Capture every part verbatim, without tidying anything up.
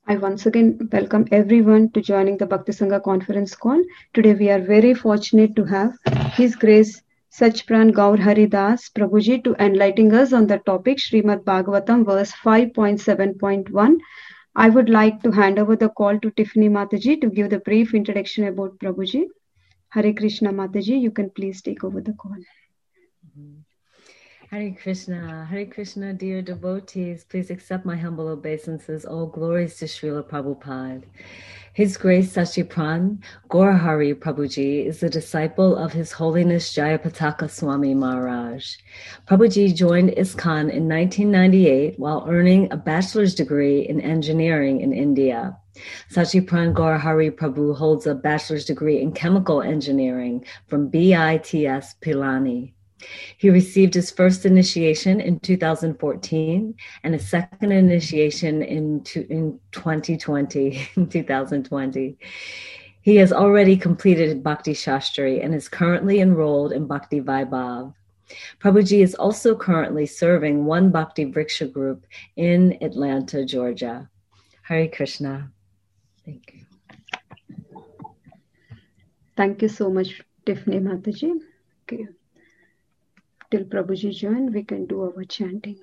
I once again welcome everyone to joining the Bhakti Sangha conference call. Today we are very fortunate to have His Grace Sachpran Gaur Haridas Prabhuji to enlighten us on the topic Srimad Bhagavatam verse five point seven point one. I would like to hand over the call to Tiffany Mataji to give the brief introduction about Prabhuji. Hare Krishna Mataji, you can please take over the call. Mm-hmm. Hare Krishna, Hare Krishna, dear devotees, please accept my humble obeisances. All glories to Srila Prabhupada. His Grace Sachipran Gaurahari Prabhuji is the disciple of His Holiness Jayapataka Swami Maharaj. Prabhuji joined ISKCON in nineteen ninety-eight while earning a bachelor's degree in engineering in India. Sachipran Gaurahari Prabhu holds a bachelor's degree in chemical engineering from B I T S Pilani. He received his first initiation in two thousand fourteen and his second initiation in, two, in twenty twenty, in two thousand twenty. He has already completed Bhakti Shastri and is currently enrolled in Bhakti Vaibhav. Prabhuji is also currently serving One Bhakti Vriksha group in Atlanta, Georgia. Hare Krishna. Thank you. Thank you so much, Tiffany Mataji. Okay. Till Prabhuji join, we can do our chanting.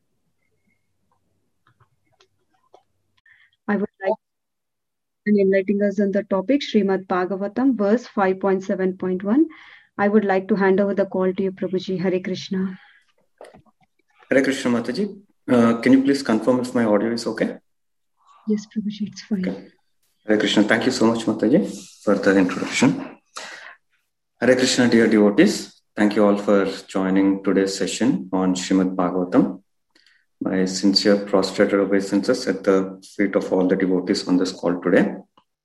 I would like to enlighten us on the topic Srimad Bhagavatam, verse five point seven point one. I would like to hand over the call to you, Prabhuji. Hare Krishna. Hare Krishna, Mataji. Uh, can you please confirm if my audio is okay? Yes, Prabhuji, it's fine. Okay. Hare Krishna. Thank you so much, Mataji, for the introduction. Hare Krishna, dear devotees. Thank you all for joining today's session on Srimad Bhagavatam. My sincere prostrated obeisances at the feet of all the devotees on this call today.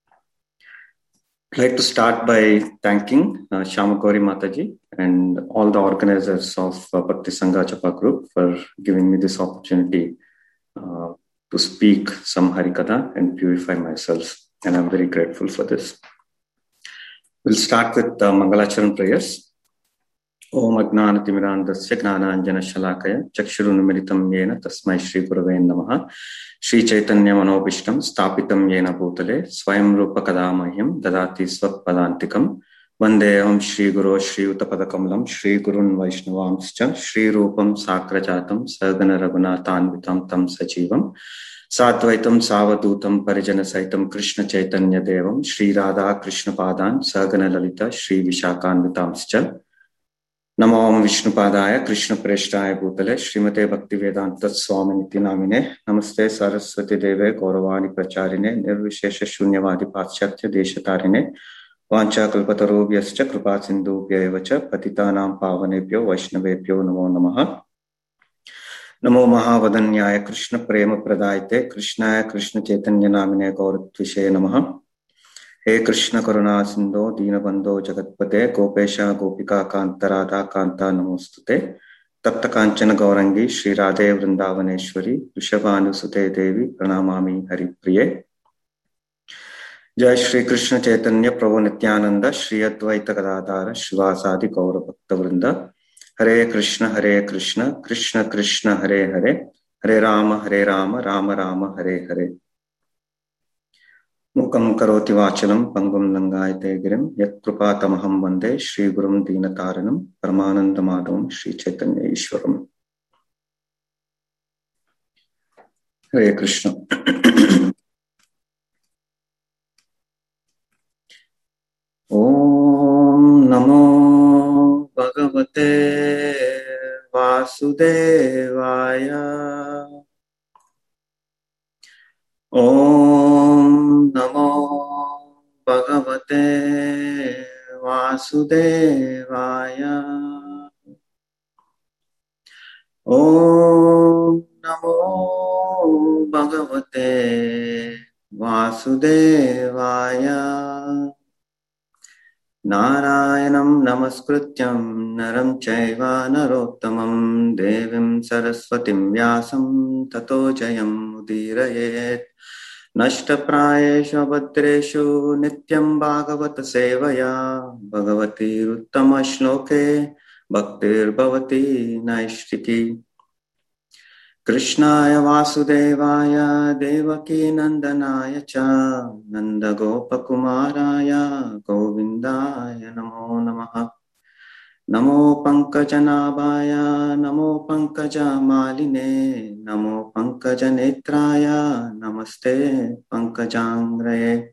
I'd like to start by thanking uh, Shyamagauri Mataji and all the organizers of uh, Bhakti Sangha Japa group for giving me this opportunity uh, to speak some Harikatha and purify myself. And I'm very grateful for this. We'll start with uh, Mangalacharan prayers. Om Ajnanatimirandasya Gnananjana Shalakaya Chakshurunumilitam Yena Tasmai Shri Gurave Namaha Shri Chaitanya Manobishtam Stapitam Yena Bhutale Swayam Rupa Kadamahyam Dadati Svapadantikam Vandeham Shri Guru Shri Utapadakamalam Shri Gurun Vaishnavamscha Shri Rupam Sakrajatam Sagana Raghunathanvitam Tam Sajivam Satvaitam Savadutam Parijana Saitam Krishna Chaitanya Devam Shri Radha Krishna Padan Sagana Lalita Shri Vishakanvitamscha Namo Om Vishnupadaya Krishna Preshtaya Bhutale Srimate Bhaktivedanta Swami Niti Namine Namaste Saraswati Deve Gauravani Pracharine Nirvishesha Shunyavadi Paschatya Deshatarine Vancha Kalpatarobhyascha Kripa Sindhubhya Evacha Patitanam Pavanebhyo Vaishnavebhyo Namo Namaha Namo Mahavadanyaya Krishna Prema Pradayate Krishnaya Krishna Chaitanya Namine Gauratvishe Namaha He Krishna Karuna Sindho Deenabandho Jagatpate Gopesha Gopika Kanta Radha Kanta Namostute Tapta Kanchana Gaurangi Shri Radhe Vrindavaneshwari Rishabhanu Sute Devi Pranamami Hari Priye Jai Shri Krishna Chaitanya Prabhu Nityananda Shri Advaita Gadadhara Shivasadi Gaura Bhakta Vrinda Hare Krishna Hare Krishna Krishna Krishna Hare Hare Hare Rama Hare Rama Rama Rama Hare Hare Mukam karoti vachalam pangum langayate girim yat krupatamaham vande Shri Gurum Deenataranam Paramanandamadım Shri Chaitanya Ishwaram. Hare Krishna. Om Namo Bhagavate Vasudevaya. Om Namo Bhagavate Vasudevaya. Om Namo Bhagavate Vasudevaya. Narayanam Namaskrutyam Naram Chaiva Narottamam Devim Saraswatim Vyasam Tato Jayam Udirayet Nashtaprayeshu Bhadreshu Nityam Bhagavata Sevaya Bhagavati Uttama Shloke Bhaktir Bhavati Naishtiki Krishnaya Vasudevaya Devaki Nandanaya Cha Nanda Gopakumaraya Govindaya Namo Namaha. Namo Pankajanabhaya Namo Pankajamaline Namo Pankajanetraya Namaste Pankajangraye.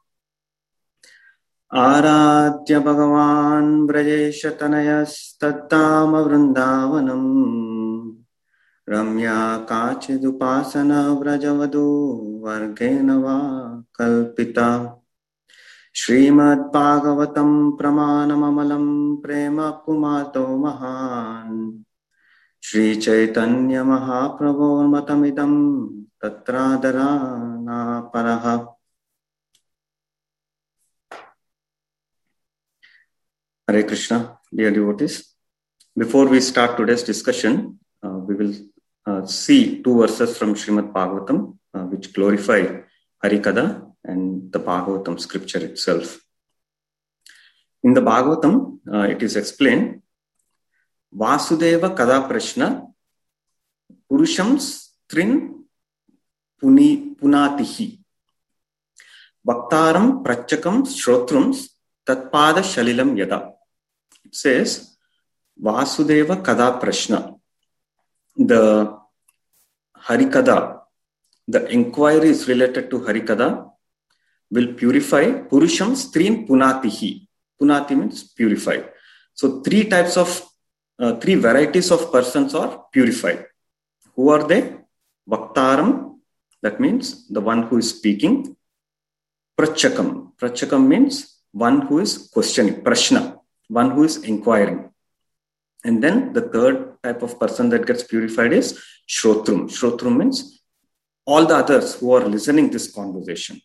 Aradhya Bhagavan Brajesha Tanayas Tattama Vrindavanam Ramya Kachidupasana Vrajavadu Vargena Va Kalpita Srimad Bhagavatam Pramanamamalam Prema Pumato Mahan Shri Chaitanya Mahaprabhu Matamidam Tatradara Na Paraha. Hare Krishna, dear devotees. Before we start today's discussion, uh, we will uh, see two verses from Srimad Bhagavatam uh, which glorify Harikatha and the Bhagavatam scripture itself. In the Bhagavatam, uh, it is explained, Vasudeva Kada Prashna Purusham Strin Puni Punatihi Bhaktaram Prachakam Shrotrums Tatpada Shalilam Yada. It says, Vasudeva Kada Prashna. The Harikatha, the inquiries related to Harikatha will purify Purusham Strin Punatihi. Punati means purify. So three types of, uh, three varieties of persons are purified. Who are they? Vaktaram, that means the one who is speaking. Prachakam. Prachakam means one who is questioning. Prashna, one who is inquiring. And then the third type of person that gets purified is Shrotrum. Shrotrum means all the others who are listening this conversation.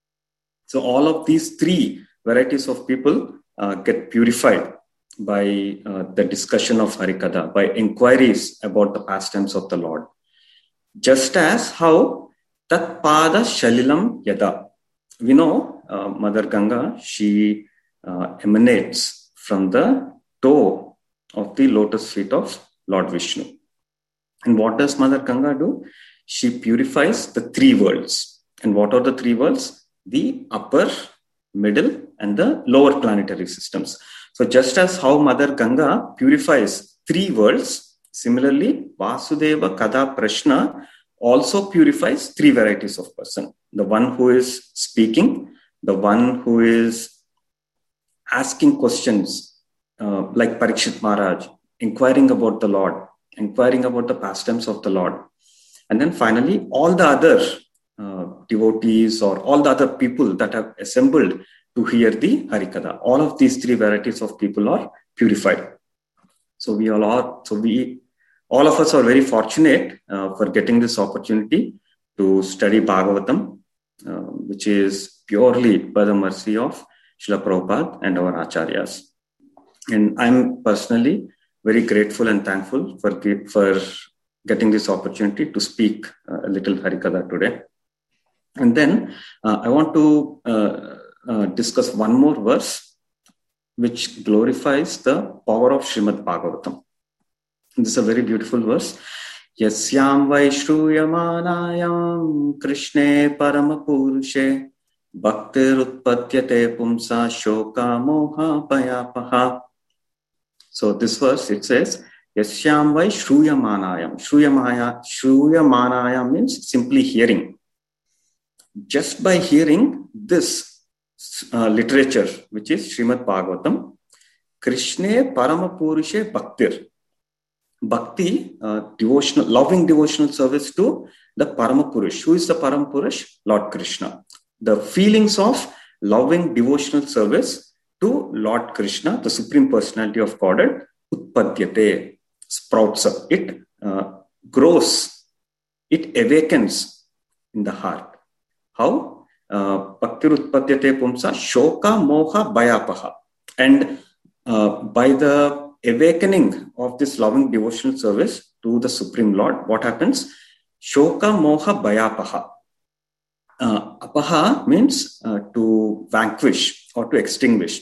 So all of these three varieties of people uh, get purified by uh, the discussion of Harikatha, by inquiries about the pastimes of the Lord. Just as how Tat Pada Shalilam Yada. We know uh, Mother Ganga, she uh, emanates from the toe of the lotus feet of Lord Vishnu. And what does Mother Ganga do? She purifies the three worlds. And what are the three worlds? The upper, middle, and the lower planetary systems. So just as how Mother Ganga purifies three worlds, similarly, Vasudeva Kada Prashna also purifies three varieties of person. The one who is speaking, the one who is asking questions, uh, like Parikshit Maharaj, inquiring about the Lord, inquiring about the pastimes of the Lord. And then finally, all the other uh, devotees or all the other people that have assembled to hear the Harikatha. All of these three varieties of people are purified. So we all are, so we, all of us are very fortunate uh, for getting this opportunity to study Bhagavatam, uh, which is purely by the mercy of Srila Prabhupada and our Acharyas. And I'm personally very grateful and thankful for, for getting this opportunity to speak uh, a little Harikatha today. And then uh, I want to uh, uh, discuss one more verse which glorifies the power of Srimad Bhagavatam. This is a very beautiful verse. Yasyam Vaishruyamanayam Krishne Paramapurushe Bhaktir Utpatyate Pumsa Shoka Moha Payapaha. So this verse, it says, Yasyam Vaishruyamanayam. Shruyamaya, Shruyamanayam means simply hearing. Just by hearing this uh, literature, which is Srimad Bhagavatam, Krishne Paramapurushe Bhaktir. Bhakti, uh, devotional, loving devotional service to the Paramapurush. Who is the Paramapurush? Lord Krishna. The feelings of loving devotional service to Lord Krishna, the Supreme Personality of Godhead, Utpadyate, sprouts up. It uh, grows. It awakens in the heart. How? Bhaktir Utpadyate Pumsa Shoka Moha Bhayapaha. And uh, by the awakening of this loving devotional service to the Supreme Lord, what happens? Shoka Moha Bhayapaha. Uh, apaha means uh, to vanquish or to extinguish.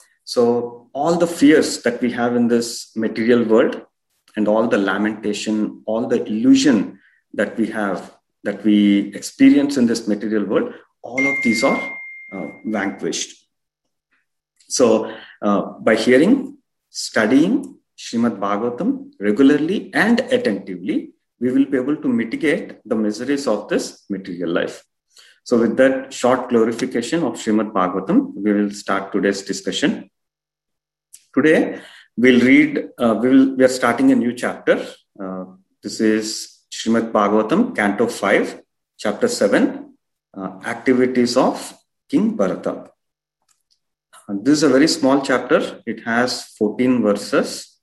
So all the fears that we have in this material world and all the lamentation, all the illusion that we have, that we experience in this material world, all of these are uh, vanquished. So uh, by hearing, studying Srimad Bhagavatam regularly and attentively, we will be able to mitigate the miseries of this material life. So with that short glorification of Srimad Bhagavatam, we will start today's discussion. Today, we'll read, uh, we, will, we are starting a new chapter. Uh, this is Srimad Bhagavatam, Canto five, Chapter seven, uh, Activities of King Bharata. Uh, this is a very small chapter. It has fourteen verses.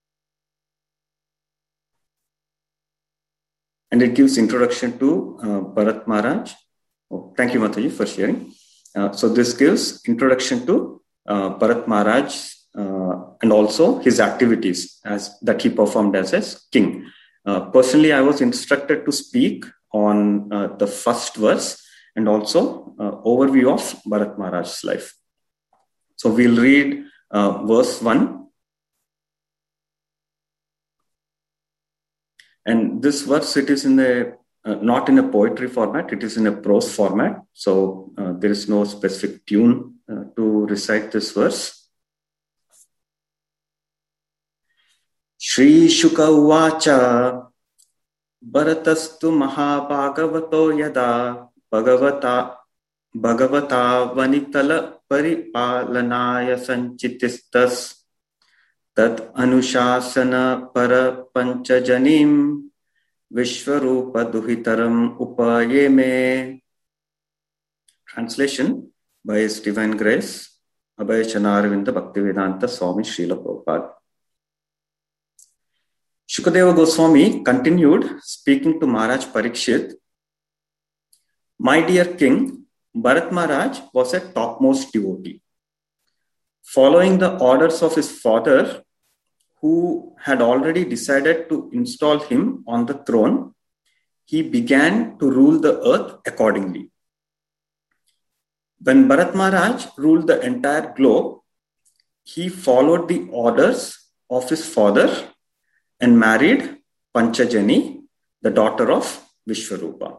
And it gives introduction to uh, Bharat Maharaj. Oh, thank you, Mataji, for sharing. Uh, so this gives introduction to uh, Bharat Maharaj uh, and also his activities as that he performed as a king. Uh, personally, I was instructed to speak on uh, the first verse and also uh, overview of Bharat Maharaj's life. So we'll read uh, verse one. And this verse, it is in a, uh, not in a poetry format, it is in a prose format. So uh, there is no specific tune uh, to recite this verse. Shri Shuka Uvacha Bharatastu Mahabhagavato Yada Bhagavata Bhagavata Vanitala Paripalanaya Sanchitistas Tat Anushasana Para Panchajanim Vishwarupa Duhitaram Upayeme. Translation by His Divine Grace Abhay Chanaravinda Bhaktivedanta Swami Srila Prabhupada. Shukadeva Goswami continued speaking to Maharaj Parikshit. My dear king, Bharat Maharaj was a topmost devotee. Following the orders of his father, who had already decided to install him on the throne, he began to rule the earth accordingly. When Bharat Maharaj ruled the entire globe, he followed the orders of his father and married Panchajani, the daughter of Vishwarupa.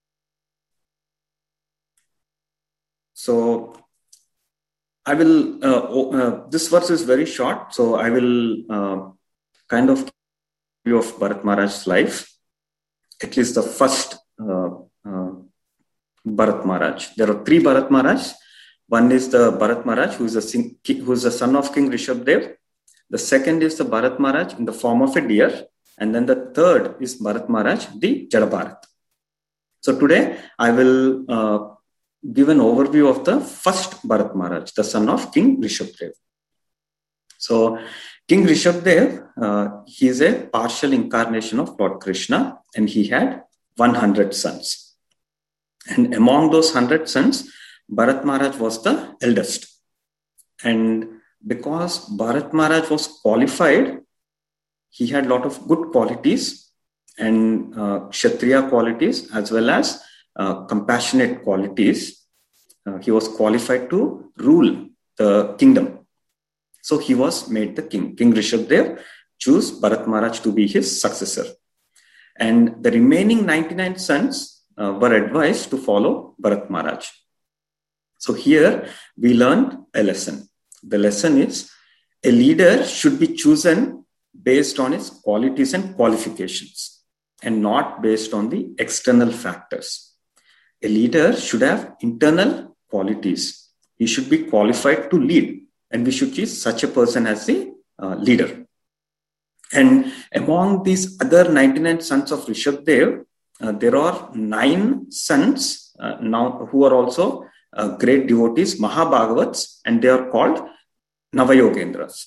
So, I will, uh, uh, this verse is very short, so I will uh, kind of view of Bharat Maharaj's life, at least the first uh, uh, Bharat Maharaj. There are three Bharat Maharaj. One is the Bharat Maharaj, who is, a, who is the son of King Rishabdev. The second is the Bharat Maharaj in the form of a deer. And then the third is Bharat Maharaj, the Jadabharat. So today I will uh, give an overview of the first Bharat Maharaj, the son of King Rishabdev. So King Rishabdev, uh, he is a partial incarnation of Lord Krishna, and he had one hundred sons. And among those one hundred sons, Bharat Maharaj was the eldest. And because Bharat Maharaj was qualified, he had a lot of good qualities and uh, Kshatriya qualities as well as uh, compassionate qualities. Uh, he was qualified to rule the kingdom. So he was made the king. King Rishabdev chose Bharat Maharaj to be his successor. And the remaining ninety-nine sons uh, were advised to follow Bharat Maharaj. So here we learned a lesson. The lesson is a leader should be chosen based on his qualities and qualifications and not based on the external factors. A leader should have internal qualities. He should be qualified to lead, and we should choose such a person as the uh, leader. And among these other ninety-nine sons of Rishabdev, uh, there are nine sons uh, now who are also uh, great devotees, Mahabhagavats, and they are called Navayogendras.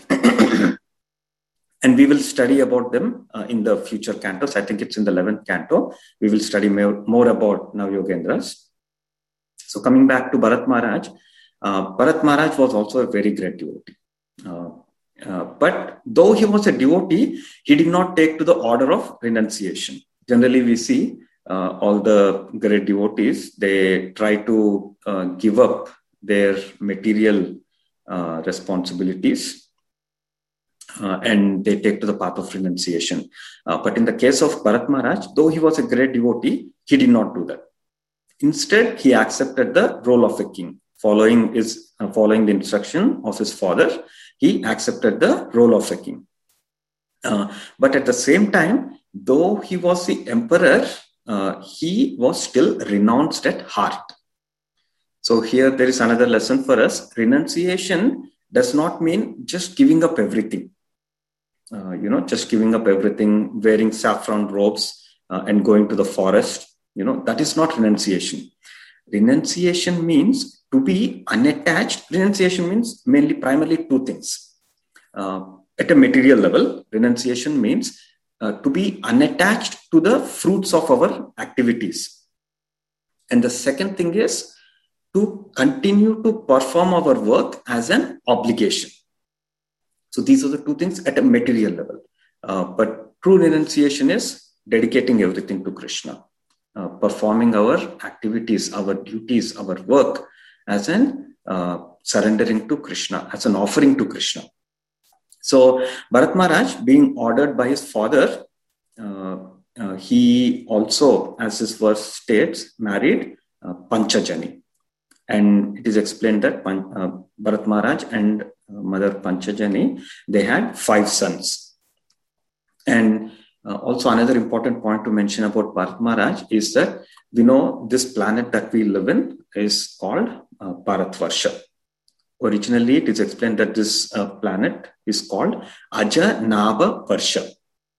And we will study about them uh, in the future cantos. I think it's in the eleventh canto. We will study more, more about Navayogendras. So coming back to Bharat Maharaj, uh, Bharat Maharaj was also a very great devotee. Uh, uh, but though he was a devotee, he did not take to the order of renunciation. Generally, we see uh, all the great devotees, they try to uh, give up their material uh, responsibilities. uh, and they take to the path of renunciation. Uh, but in the case of Bharat Maharaj, though he was a great devotee, he did not do that. Instead, he accepted the role of a king. Following, his, uh, following the instruction of his father, he accepted the role of a king. Uh, but at the same time, though he was the emperor, uh, he was still renounced at heart. So here there is another lesson for us. Renunciation does not mean just giving up everything. Uh, you know, just giving up everything, wearing saffron robes uh, and going to the forest. You know, that is not renunciation. Renunciation means to be unattached. Renunciation means mainly, primarily two things. Uh, at a material level, renunciation means uh, to be unattached to the fruits of our activities. And the second thing is to continue to perform our work as an obligation. So these are the two things at a material level. Uh, but true renunciation is dedicating everything to Krishna, uh, performing our activities, our duties, our work as an uh, surrendering to Krishna, as an offering to Krishna. So Bharat Maharaj, being ordered by his father, uh, uh, he also, as his verse states, married uh, Panchajani. And it is explained that Pan, uh, Bharat Maharaj and uh, Mother Panchajani, they had five sons. And uh, also another important point to mention about Bharat Maharaj is that we know this planet that we live in is called uh, Bharatvarsha. Originally, it is explained that this uh, planet is called Ajanaba Varsha.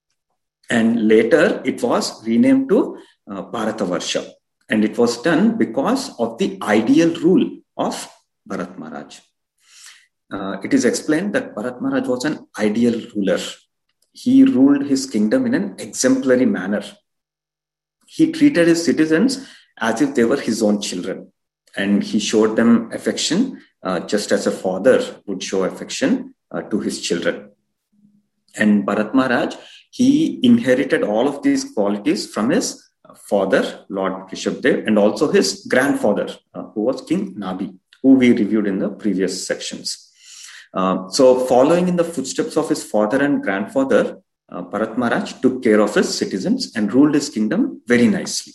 And later, it was renamed to uh, Bharatavarsha. And it was done because of the ideal rule of Bharat Maharaj. Uh, it is explained that Bharat Maharaj was an ideal ruler. He ruled his kingdom in an exemplary manner. He treated his citizens as if they were his own children. And he showed them affection uh, just as a father would show affection uh, to his children. And Bharat Maharaj, he inherited all of these qualities from his father, Lord Rishabdev, and also his grandfather, uh, who was King Nabi, who we reviewed in the previous sections. Uh, so following in the footsteps of his father and grandfather, uh, Bharat Maharaj took care of his citizens and ruled his kingdom very nicely.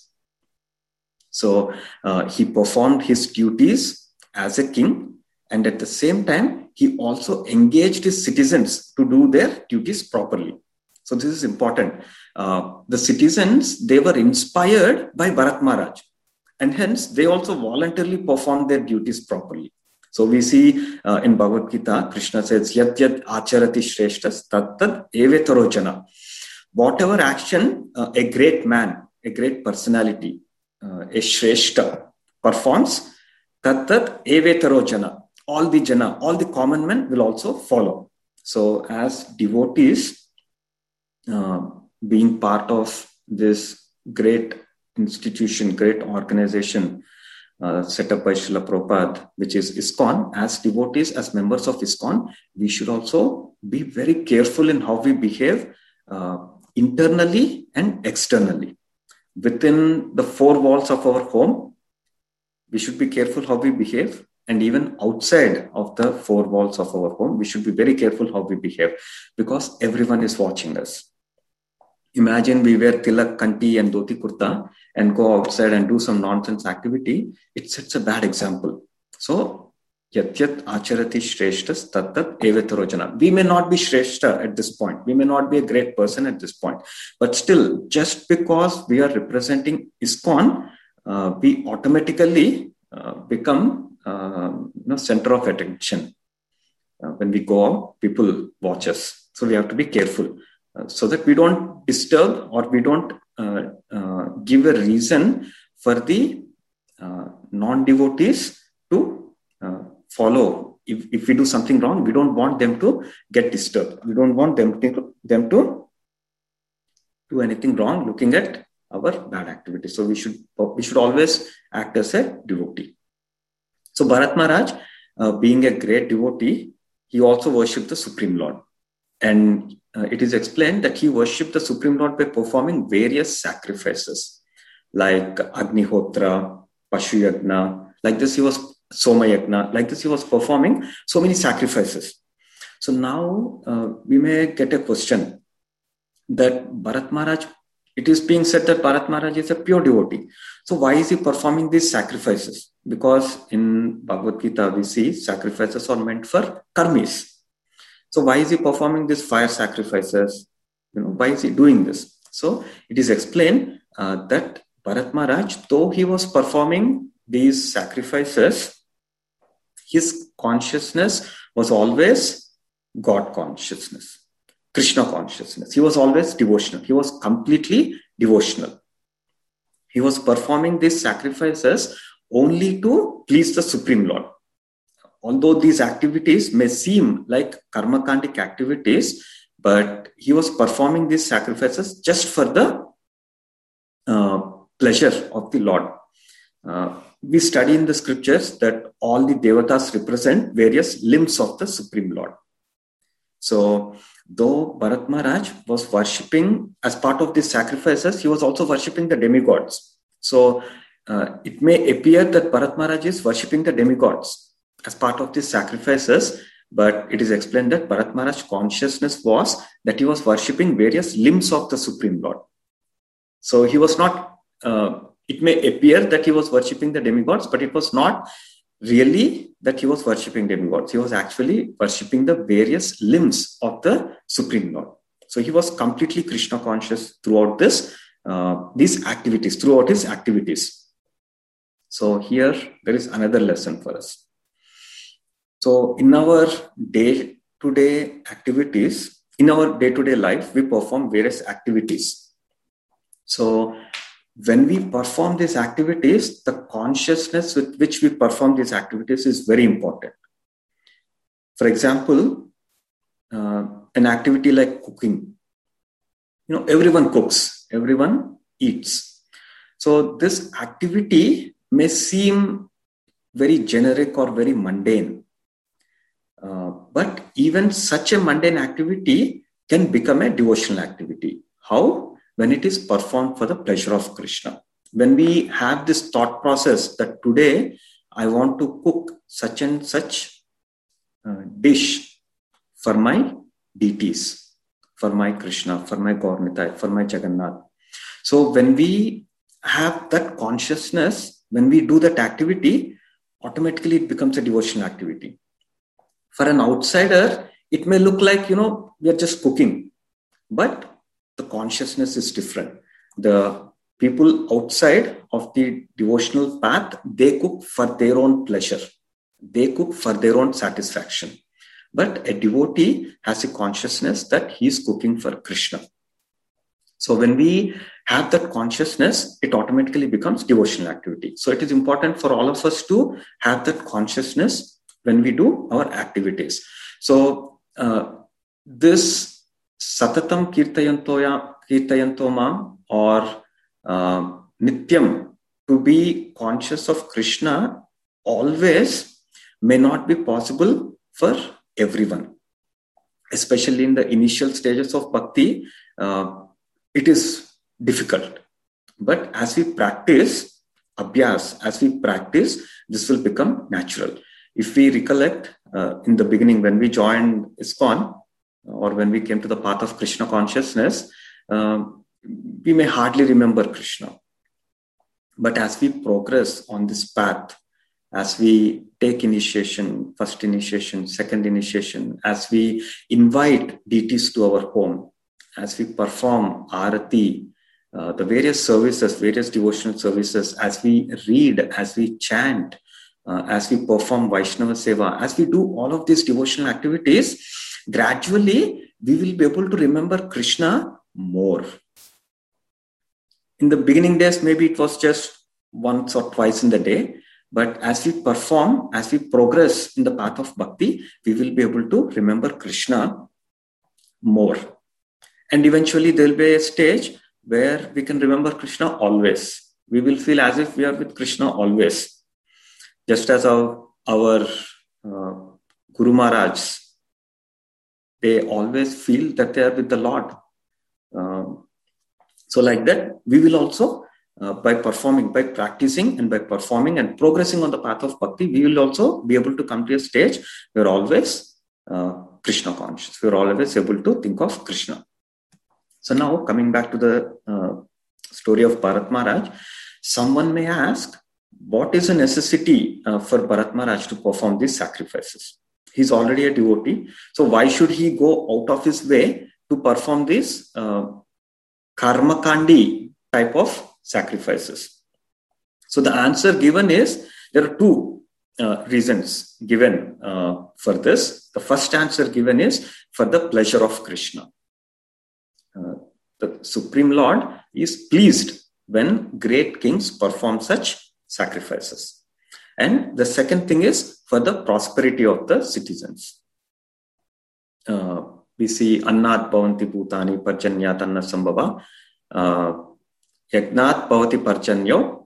So uh, he performed his duties as a king, and at the same time, he also engaged his citizens to do their duties properly. So this is important. Uh, the citizens, they were inspired by Bharat Maharaj, and hence they also voluntarily performed their duties properly. So we see uh, in Bhagavad Gita, Krishna says, Yat yat acharati shreshtas tat tat evetaro jana. Whatever action uh, a great man, a great personality, uh, a shreshta performs, tat tat evetaro jana. All the jana, all the common men will also follow. So as devotees, uh, being part of this great institution, great organization uh, set up by Srila Prabhupada, which is ISKCON, as devotees, as members of ISKCON, we should also be very careful in how we behave uh, internally and externally. Within the four walls of our home, we should be careful how we behave. And even outside of the four walls of our home, we should be very careful how we behave, because everyone is watching us. Imagine we wear tilak, kanti and dhoti kurta and go outside and do some nonsense activity. It sets a bad example. So, yat yat acharati shreshtas tat tat evetaro jana. We may not be shreshta at this point. We may not be a great person at this point. But still, just because we are representing ISKCON, uh, we automatically uh, become uh, you know, center of attention. Uh, when we go out, people watch us. So we have to be careful. Uh, so that we don't disturb or we don't uh, uh, give a reason for the uh, non-devotees to uh, follow. If, if we do something wrong, we don't want them to get disturbed. We don't want them to, them to do anything wrong looking at our bad activities. So we should, we should always act as a devotee. So Bharat Maharaj, uh, being a great devotee, he also worshipped the Supreme Lord. And uh, it is explained that he worshipped the Supreme Lord by performing various sacrifices like Agnihotra, Pashu Yagna. Like this, he was Soma Yagna. Like this, he was performing so many sacrifices. So now uh, we may get a question that Bharat Maharaj, it is being said that Bharat Maharaj is a pure devotee. So why is he performing these sacrifices? Because in Bhagavad Gita, we see sacrifices are meant for karmis. So why is he performing these fire sacrifices? You know, why is he doing this? So it is explained uh, that Bharat Maharaj, though he was performing these sacrifices, his consciousness was always God consciousness, Krishna consciousness. He was always devotional. He was completely devotional. He was performing these sacrifices only to please the Supreme Lord. Although these activities may seem like karmakandic activities, but he was performing these sacrifices just for the uh, pleasure of the Lord. Uh, we study in the scriptures that all the devatas represent various limbs of the Supreme Lord. So, though Bharat Maharaj was worshipping as part of these sacrifices, he was also worshipping the demigods. So, uh, it may appear that Bharat Maharaj is worshipping the demigods as part of these sacrifices, but it is explained that Bharat Maharaj's consciousness was that he was worshipping various limbs of the Supreme Lord. So, he was not, uh, it may appear that he was worshipping the demigods, but it was not really that he was worshipping demigods. He was actually worshipping the various limbs of the Supreme Lord. So he was completely Krishna conscious throughout this, uh, these activities, throughout his activities. So here there is another lesson for us. So in our day-to-day activities, in our day-to-day life, we perform various activities. So when we perform these activities, the consciousness with which we perform these activities is very important. For example, uh, an activity like cooking. You know, everyone cooks, everyone eats. So this activity may seem very generic or very mundane. Uh, but even such a mundane activity can become a devotional activity. How? When it is performed for the pleasure of Krishna. When we have this thought process that today I want to cook such and such uh, dish for my deities, for my Krishna, for my Gaur-Nitai, for my Jagannath. So when we have that consciousness, when we do that activity, automatically it becomes a devotional activity. For an outsider, it may look like, you know, we are just cooking, but the consciousness is different. The people outside of the devotional path, they cook for their own pleasure. They cook for their own satisfaction. But a devotee has a consciousness that he is cooking for Krishna. So when we have that consciousness, it automatically becomes devotional activity. So it is important for all of us to have that consciousness when we do our activities. So uh, this Satatam Kirtayantoya Kirtayantoma or uh, Nityam, to be conscious of Krishna always may not be possible for everyone. Especially in the initial stages of bhakti, uh, it is difficult. But as we practice, abhyas, as we practice, this will become natural. If we recollect uh, in the beginning when we joined ISKCON, or when we came to the path of Krishna consciousness, um, we may hardly remember Krishna. But as we progress on this path, as we take initiation, first initiation, second initiation, as we invite deities to our home, as we perform arati, uh, the various services, various devotional services, as we read, as we chant, uh, as we perform Vaishnava Seva, as we do all of these devotional activities, gradually, we will be able to remember Krishna more. In the beginning days, maybe it was just once or twice in the day. But as we perform, as we progress in the path of bhakti, we will be able to remember Krishna more. And eventually, there will be a stage where we can remember Krishna always. We will feel as if we are with Krishna always. Just as our, our uh, Guru Maharaj, they always feel that they are with the Lord. Um, so like that, we will also, uh, by performing, by practicing and by performing and progressing on the path of bhakti, we will also be able to come to a stage where always uh, Krishna conscious. We're always able to think of Krishna. So now coming back to the uh, story of Bharat Maharaj, someone may ask, what is a necessity uh, for Bharat Maharaj to perform these sacrifices? He's already a devotee. So why should he go out of his way to perform these uh, karma kandi type of sacrifices? So the answer given is, there are two uh, reasons given uh, for this. The first answer given is for the pleasure of Krishna. Uh, the Supreme Lord is pleased when great kings perform such sacrifices. And the second thing is for the prosperity of the citizens. Uh, we see Annat Bhavanti Bhutani Parjanyat Anna Sambhava uh, Yagnat Bhavati Parjanyo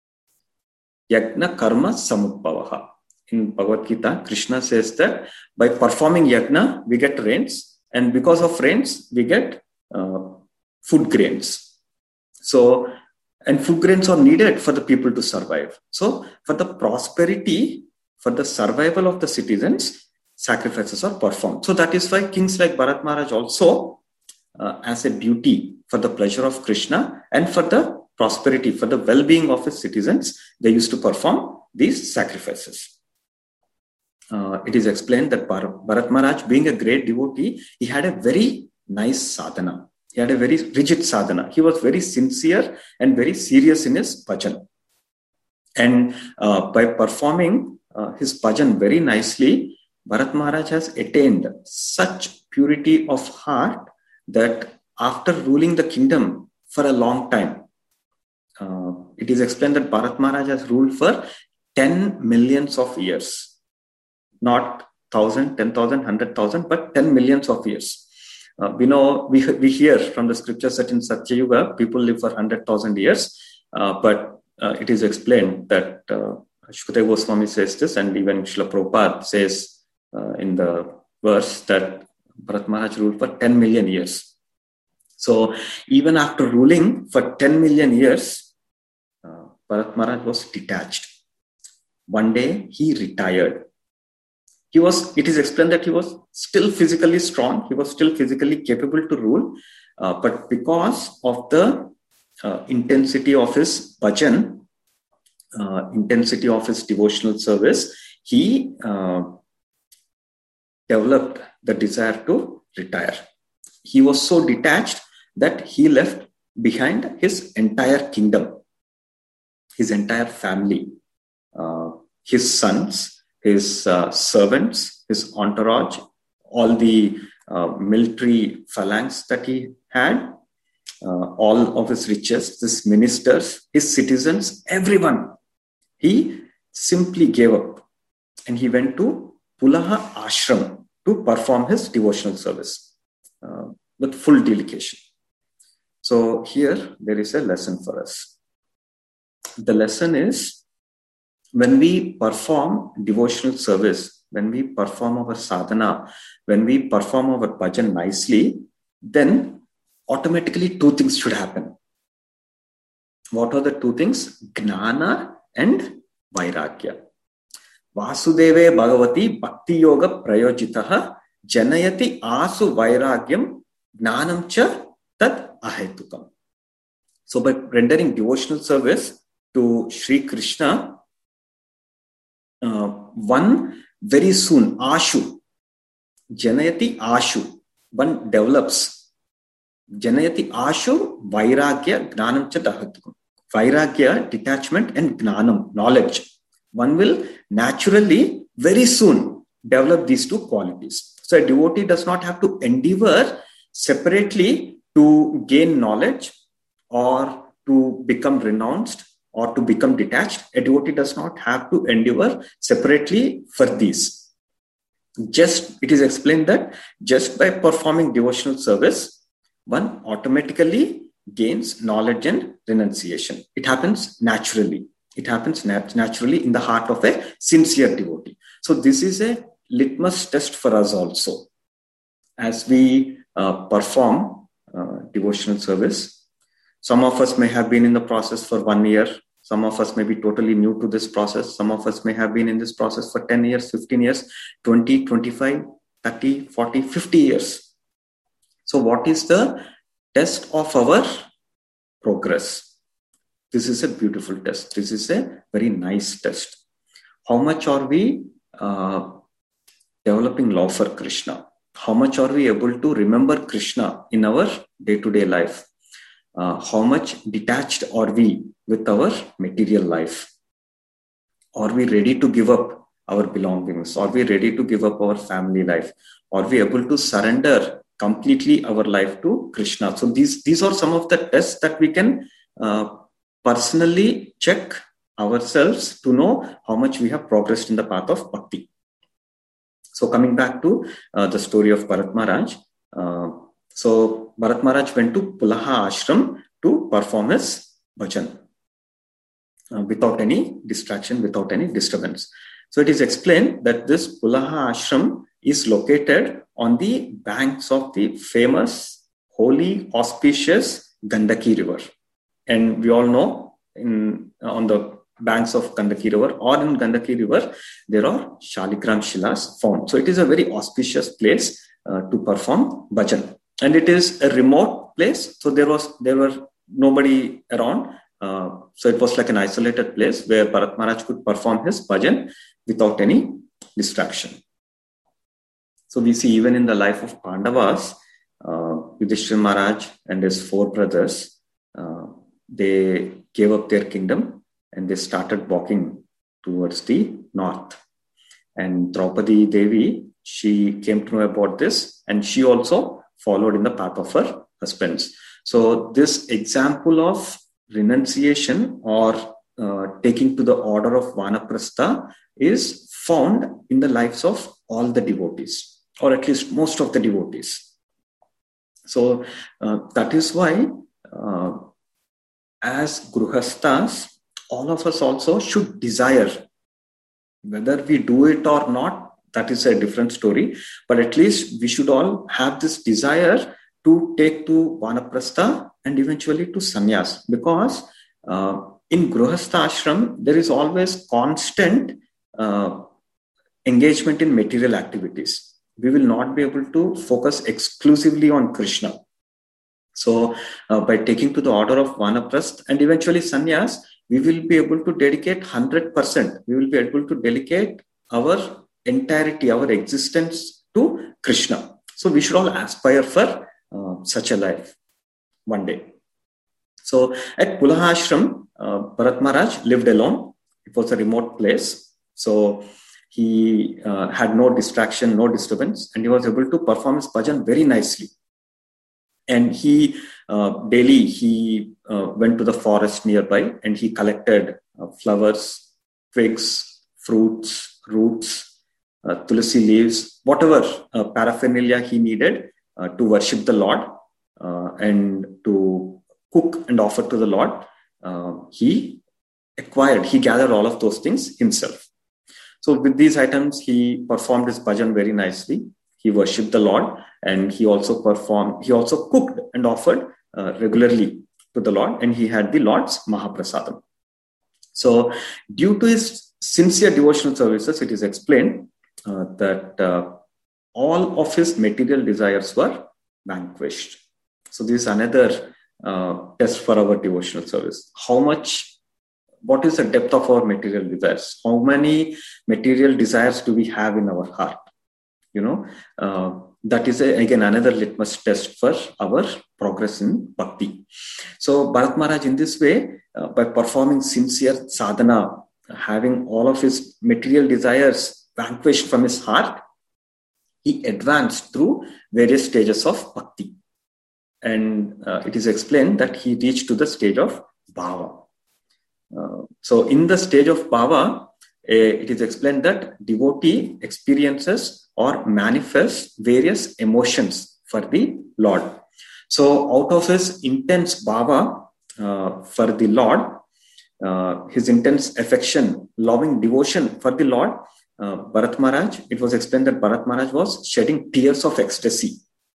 Yagna Karma Samudbhavaha. In Bhagavad Gita, Krishna says that by performing yagna, we get rains, and because of rains, we get uh, food grains. So, and food grains are needed for the people to survive. So, for the prosperity, for the survival of the citizens, sacrifices are performed. So, that is why kings like Bharat Maharaj also, uh, as a duty for the pleasure of Krishna and for the prosperity, for the well-being of his citizens, they used to perform these sacrifices. Uh, it is explained that Bharat Maharaj, being a great devotee, he had a very nice sadhana. He had a very rigid sadhana. He was very sincere and very serious in his bhajan. And uh, by performing uh, his bhajan very nicely, Bharat Maharaj has attained such purity of heart that after ruling the kingdom for a long time, uh, it is explained that Bharat Maharaj has ruled for ten millions of years. Not thousand, ten thousand, hundred thousand, but ten millions of years. Uh, we know, we, we hear from the scriptures that in Satya Yuga, people live for one hundred thousand years, uh, but uh, it is explained that uh, Shukadeva Goswami says this, and even Srila Prabhupada says uh, in the verse that Bharat Maharaj ruled for ten million years. So even after ruling for ten million years, uh, Bharat Maharaj was detached. One day he retired. He was, it is explained that he was still physically strong. He was still physically capable to rule. Uh, but because of the uh, intensity of his bhajan, uh, intensity of his devotional service, he uh, developed the desire to retire. He was so detached that he left behind his entire kingdom, his entire family, uh, his sons, his uh, servants, his entourage, all the uh, military phalanx that he had, uh, all of his riches, his ministers, his citizens, everyone. He simply gave up and he went to Pulaha Ashram to perform his devotional service uh, with full dedication. So here there is a lesson for us. The lesson is, when we perform devotional service, when we perform our sadhana, when we perform our bhajan nicely, then automatically two things should happen. What are the two things? Gnana and Vairagya. Vasudeve Bhagavati Bhakti Yoga Prayojitaha Janayati Asu Vairagyam Gnanam Cha Tat Ahetukam. So by rendering devotional service to Sri Krishna, Uh, one very soon, Ashu, Janayati Ashu, one develops. Janayati Ashu, Vairagya, Gnanam cha Dahatukam. Vairagya, detachment, and Gnanam, knowledge. One will naturally, very soon, develop these two qualities. So a devotee does not have to endeavor separately to gain knowledge or to become renounced or to become detached. A devotee does not have to endeavor separately for these. Just, it is explained that just by performing devotional service, one automatically gains knowledge and renunciation. It happens naturally. It happens nat- naturally in the heart of a sincere devotee. So this is a litmus test for us also. As we uh, perform uh, devotional service, some of us may have been in the process for one year. Some of us may be totally new to this process. Some of us may have been in this process for ten years, fifteen years, twenty, twenty-five, thirty, forty, fifty years. So what is the test of our progress? This is a beautiful test. This is a very nice test. How much are we uh, developing love for Krishna? How much are we able to remember Krishna in our day-to-day life? Uh, how much detached are we with our material life? Are we ready to give up our belongings? Are we ready to give up our family life? Are we able to surrender completely our life to Krishna? So these, these are some of the tests that we can uh, personally check ourselves to know how much we have progressed in the path of bhakti. So coming back to uh, the story of Bharat Maharaj. Uh, so Bharat Maharaj went to Pulaha Ashram to perform his bhajan uh, without any distraction, without any disturbance. So it is explained that this Pulaha Ashram is located on the banks of the famous, holy, auspicious Gandaki River. And we all know in on the banks of Gandaki River or in Gandaki River, there are Shaligram Shilas found. So it is a very auspicious place uh, to perform bhajan. And it is a remote place. So there was there were nobody around. Uh, so it was like an isolated place where Bharat Maharaj could perform his bhajan without any distraction. So we see even in the life of Pandavas, uh, Yudhishthira Maharaj and his four brothers, uh, they gave up their kingdom and they started walking towards the north. And Draupadi Devi, she came to know about this and she also followed in the path of her husbands. So this example of renunciation or uh, taking to the order of Vanaprastha is found in the lives of all the devotees, or at least most of the devotees. So uh, that is why uh, as Gruhasthas, all of us also should desire, whether we do it or not, that is a different story, but at least we should all have this desire to take to Vanaprastha and eventually to sannyas, because uh, in Gruhastha ashram, there is always constant uh, engagement in material activities. We will not be able to focus exclusively on Krishna. So uh, by taking to the order of Vanaprastha and eventually sannyas, we will be able to dedicate one hundred percent. We will be able to dedicate our entirety, our existence to Krishna. So we should all aspire for uh, such a life one day. So at Pulaha Ashram, uh, Bharat Maharaj lived alone. It was a remote place. So he uh, had no distraction, no disturbance, and he was able to perform his bhajan very nicely. And he uh, daily he uh, went to the forest nearby and he collected uh, flowers, twigs, fruits, roots, uh, tulsi leaves, whatever uh, paraphernalia he needed uh, to worship the Lord uh, and to cook and offer to the Lord. Uh, he acquired, he gathered all of those things himself. So with these items, he performed his bhajan very nicely. He worshipped the Lord and he also performed, he also cooked and offered uh, regularly to the Lord, and he had the Lord's Mahaprasadam. So due to his sincere devotional services, it is explained uh, that uh, all of his material desires were vanquished. So this is another uh, test for our devotional service. How much, what is the depth of our material desires? How many material desires do we have in our heart? You know, uh, that is, a, again, another litmus test for our progress in bhakti. So Bharat Maharaj, in this way, uh, by performing sincere sadhana, having all of his material desires vanquished from his heart, he advanced through various stages of bhakti. And uh, it is explained that he reached to the stage of bhava. Uh, so in the stage of bhava, uh, it is explained that devotee experiences or manifests various emotions for the Lord. So out of his intense bhava uh, for the Lord, uh, his intense affection, loving devotion for the Lord, uh, Bharat Maharaj, it was explained that Bharat Maharaj was shedding tears of ecstasy.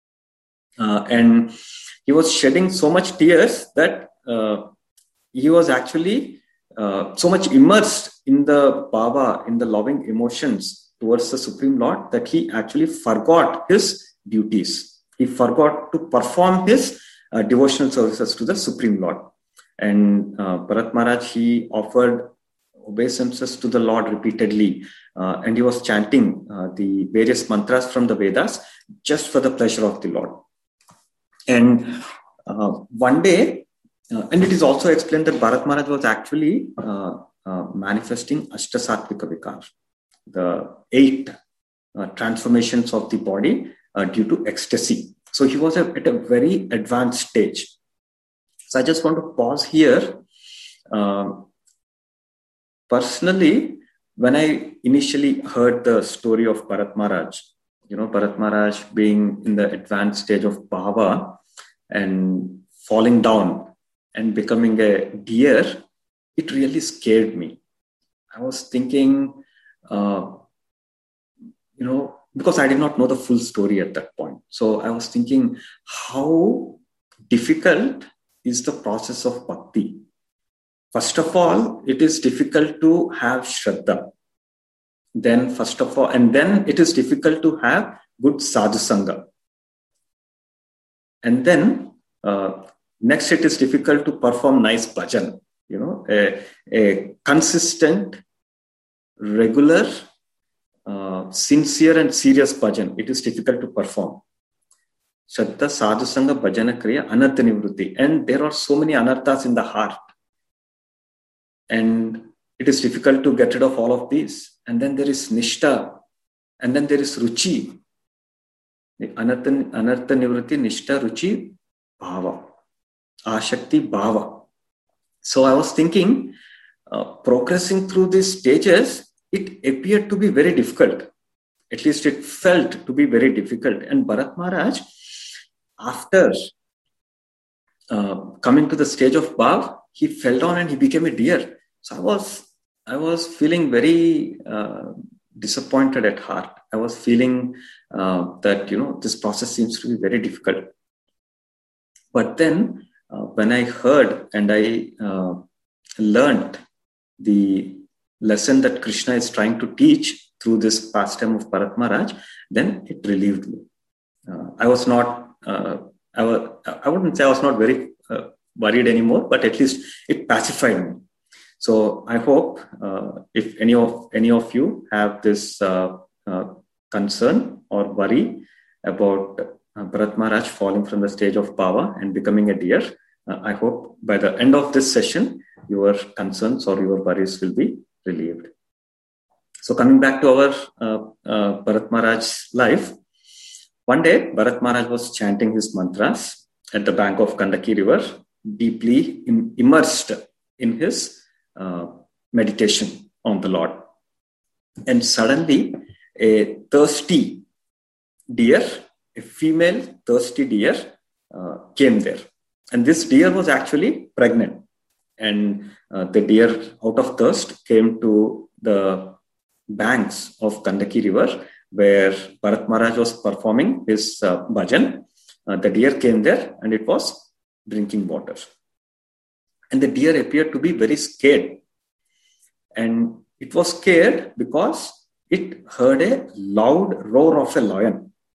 Uh, and he was shedding so much tears that uh, he was actually uh, so much immersed in the bhava, in the loving emotions, towards the Supreme Lord that he actually forgot his duties. He forgot to perform his uh, devotional services to the Supreme Lord. And uh, Bharat Maharaj, he offered obeisances to the Lord repeatedly. Uh, and he was chanting uh, the various mantras from the Vedas just for the pleasure of the Lord. And uh, one day, uh, and it is also explained that Bharat Maharaj was actually uh, uh, manifesting Ashtasattvika Vikar, the eight uh, transformations of the body uh, due to ecstasy. So he was a, at a very advanced stage. So I just want to pause here. Uh, personally, when I initially heard the story of Bharat Maharaj, you know, Bharat Maharaj being in the advanced stage of bhava and falling down and becoming a deer, it really scared me. I was thinking, uh, you know, because I did not know the full story at that point. So I was thinking, how difficult is the process of bhakti? First of all, it is difficult to have Shraddha. Then, first of all, and then it is difficult to have good sadhu sangha. And then, uh, next, it is difficult to perform nice bhajan. You know, a, a consistent, regular, uh, sincere and serious bhajan. It is difficult to perform. Shraddha, sadhu sangha, bhajana kriya, anartha nivrutti. And there are so many anarthas in the heart. And it is difficult to get rid of all of these. And then there is Nishtha. And then there is Ruchi. Anartha, anartha Nivritti, Nishtha, Ruchi, Bhava. Ashakti, Bhava. So I was thinking, uh, progressing through these stages, it appeared to be very difficult. At least it felt to be very difficult. And Bharat Maharaj, after uh, coming to the stage of Bhav, he fell down and he became a deer. So I was I was feeling very uh, disappointed at heart. I was feeling uh, that, you know, this process seems to be very difficult. But then uh, when I heard and I uh, learned the lesson that Krishna is trying to teach through this pastime of Bharat Maharaj, then it relieved me. Uh, I was not, uh, I, was, I wouldn't say I was not very uh, worried anymore, but at least it pacified me. So I hope uh, if any of any of you have this uh, uh, concern or worry about uh, Bharat Maharaj falling from the stage of bhava and becoming a deer, uh, I hope by the end of this session, your concerns or your worries will be relieved. So coming back to our uh, uh, Bharat Maharaj's life, one day Bharat Maharaj was chanting his mantras at the bank of Gandaki River, deeply im- immersed in his Uh, meditation on the Lord. And suddenly a thirsty deer, a female thirsty deer uh, came there. And this deer was actually pregnant. And uh, the deer, out of thirst, came to the banks of Gandaki River where Bharat Maharaj was performing his uh, bhajan. Uh, the deer came there and it was drinking water. And the deer appeared to be very scared. And it was scared because it heard a loud roar of a lion.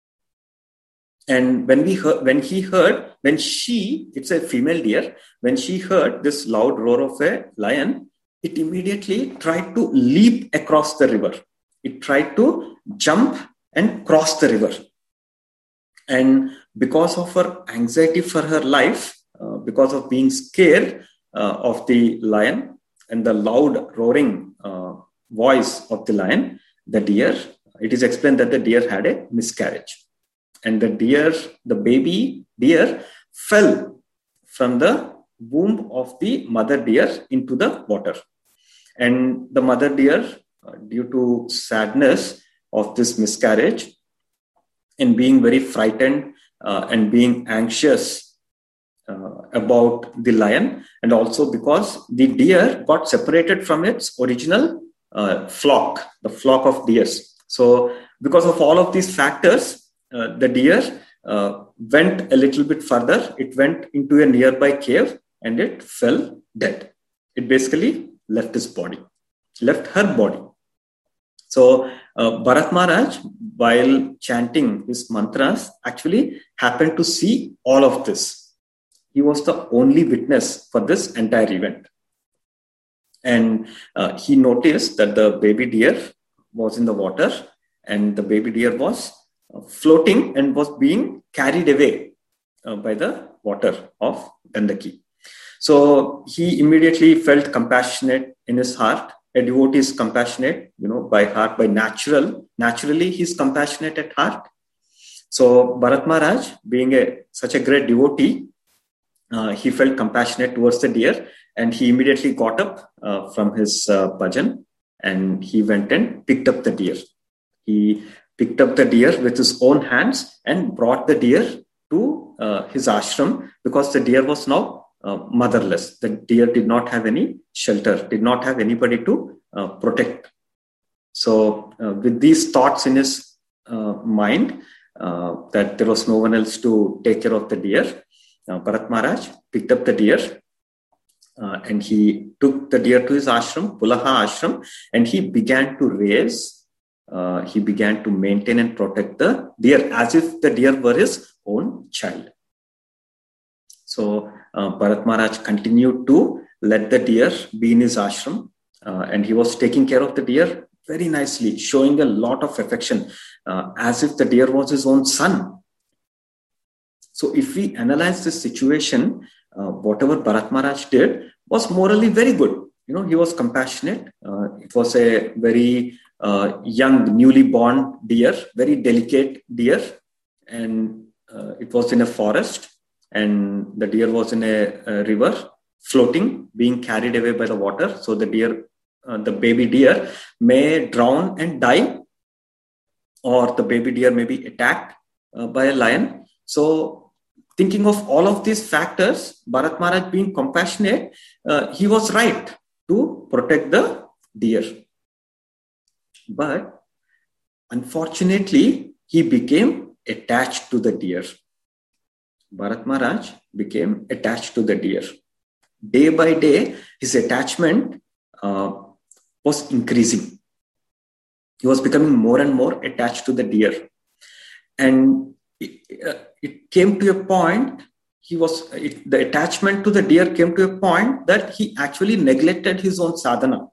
And when we heard, when he heard, when she, it's a female deer, when she heard this loud roar of a lion, it immediately tried to leap across the river. It tried to jump and cross the river. And because of her anxiety for her life, uh, because of being scared, Uh, of the lion and the loud roaring uh, voice of the lion, the deer, it is explained that the deer had a miscarriage. And the deer, the baby deer fell from the womb of the mother deer into the water. And the mother deer, uh, due to sadness of this miscarriage and being very frightened uh, and being anxious Uh, about the lion, and also because the deer got separated from its original uh, flock, the flock of deers. So because of all of these factors, uh, the deer uh, went a little bit further. It went into a nearby cave and it fell dead. It basically left its body, left her body. So uh, Bharat Maharaj, while chanting his mantras, actually happened to see all of this. He was the only witness for this entire event. And uh, he noticed that the baby deer was in the water, and the baby deer was uh, floating and was being carried away uh, by the water of Gandaki. So he immediately felt compassionate in his heart. A devotee is compassionate, you know, by heart, by natural. Naturally, he's compassionate at heart. So Bharat Maharaj, being a such a great devotee, uh, he felt compassionate towards the deer, and he immediately got up uh, from his uh, bhajan, and he went and picked up the deer. He picked up the deer with his own hands and brought the deer to uh, his ashram, because the deer was now uh, motherless. The deer did not have any shelter, did not have anybody to uh, protect. So uh, with these thoughts in his uh, mind, uh, that there was no one else to take care of the deer, uh, Bharat Maharaj picked up the deer uh, and he took the deer to his ashram, Pulaha ashram, and he began to raise, uh, he began to maintain and protect the deer as if the deer were his own child. So uh, Bharat Maharaj continued to let the deer be in his ashram, uh, and he was taking care of the deer very nicely, showing a lot of affection, uh, as if the deer was his own son. So if we analyze this situation, uh, whatever Bharat Maharaj did was morally very good. You know, he was compassionate. Uh, it was a very uh, young, newly born deer, very delicate deer, and uh, it was in a forest, and the deer was in a, a river, floating, being carried away by the water. So the deer, uh, the baby deer may drown and die, or the baby deer may be attacked uh, by a lion. So thinking of all of these factors, Bharat Maharaj being compassionate, uh, he was right to protect the deer. But unfortunately, he became attached to the deer. Bharat Maharaj became attached to the deer. Day by day, his attachment uh, was increasing. He was becoming more and more attached to the deer. And it, uh, it came to a point, he was it, the attachment to the deer came to a point that he actually neglected his own sadhana.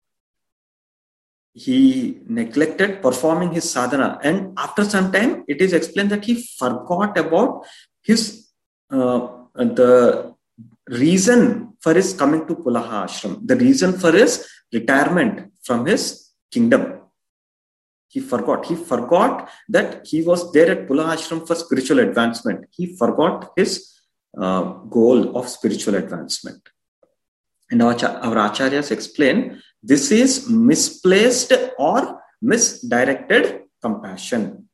He neglected performing his sadhana. And after some time, it is explained that he forgot about his uh, the reason for his coming to Pulaha ashram, the reason for his retirement from his kingdom. He forgot. He forgot that he was there at Pulaha ashram for spiritual advancement. He forgot his uh, goal of spiritual advancement. And our, our acharyas explain, this is misplaced or misdirected compassion.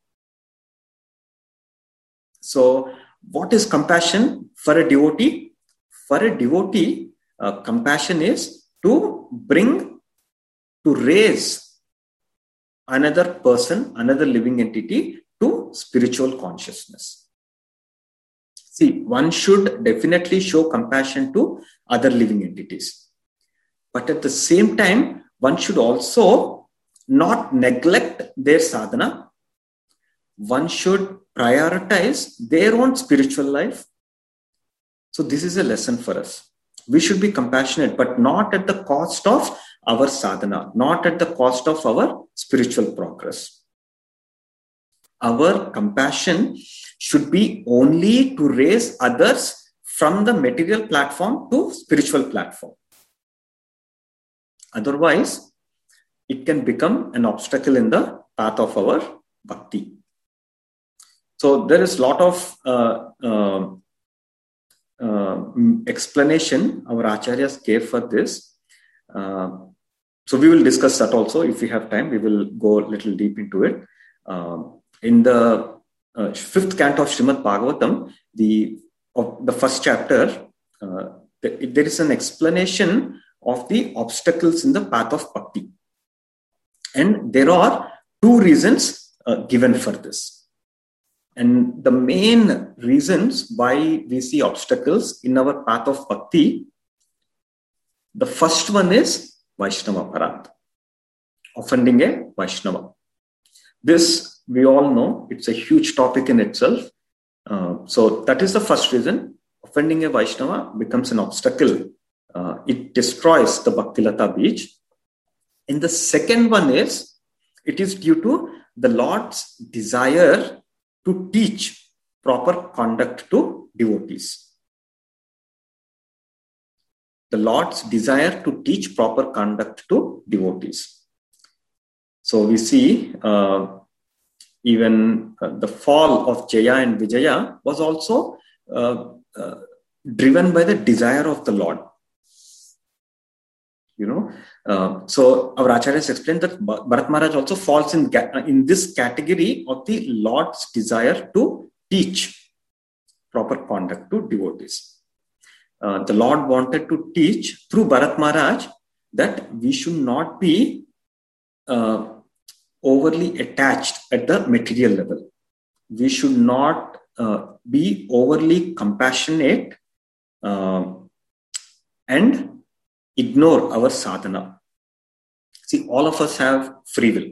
So, what is compassion for a devotee? For a devotee, uh, compassion is to bring, to raise another person, another living entity to spiritual consciousness. See, one should definitely show compassion to other living entities. But at the same time, one should also not neglect their sadhana. One should prioritize their own spiritual life. So this is a lesson for us. We should be compassionate, but not at the cost of our sadhana, not at the cost of our spiritual progress. Our compassion should be only to raise others from the material platform to spiritual platform. Otherwise, it can become an obstacle in the path of our bhakti. So there is a lot of uh, uh, uh, explanation our acharyas gave for this. Uh, so we will discuss that also. If we have time, we will go a little deep into it. Uh, in the uh, fifth canto of Srimad Bhagavatam, the, of the first chapter, uh, the, there is an explanation of the obstacles in the path of bhakti. And there are two reasons uh, given for this. And the main reasons why we see obstacles in our path of bhakti, the first one is Vaishnava Aparadha, offending a Vaishnava. This, we all know, it's a huge topic in itself. Uh, so that is the first reason. Offending a Vaishnava becomes an obstacle. Uh, it destroys the Bhaktilata Bij. And the second one is, it is due to the Lord's desire to teach proper conduct to devotees. The Lord's desire to teach proper conduct to devotees. So we see uh, even uh, the fall of Jaya and Vijaya was also uh, uh, driven by the desire of the Lord. You know, uh, so our Acharyas explained that Bharat Maharaj also falls in, in this category of the Lord's desire to teach proper conduct to devotees. Uh, the Lord wanted to teach through Bharat Maharaj that we should not be uh, overly attached at the material level. We should not uh, be overly compassionate uh, and ignore our sadhana. See, all of us have free will.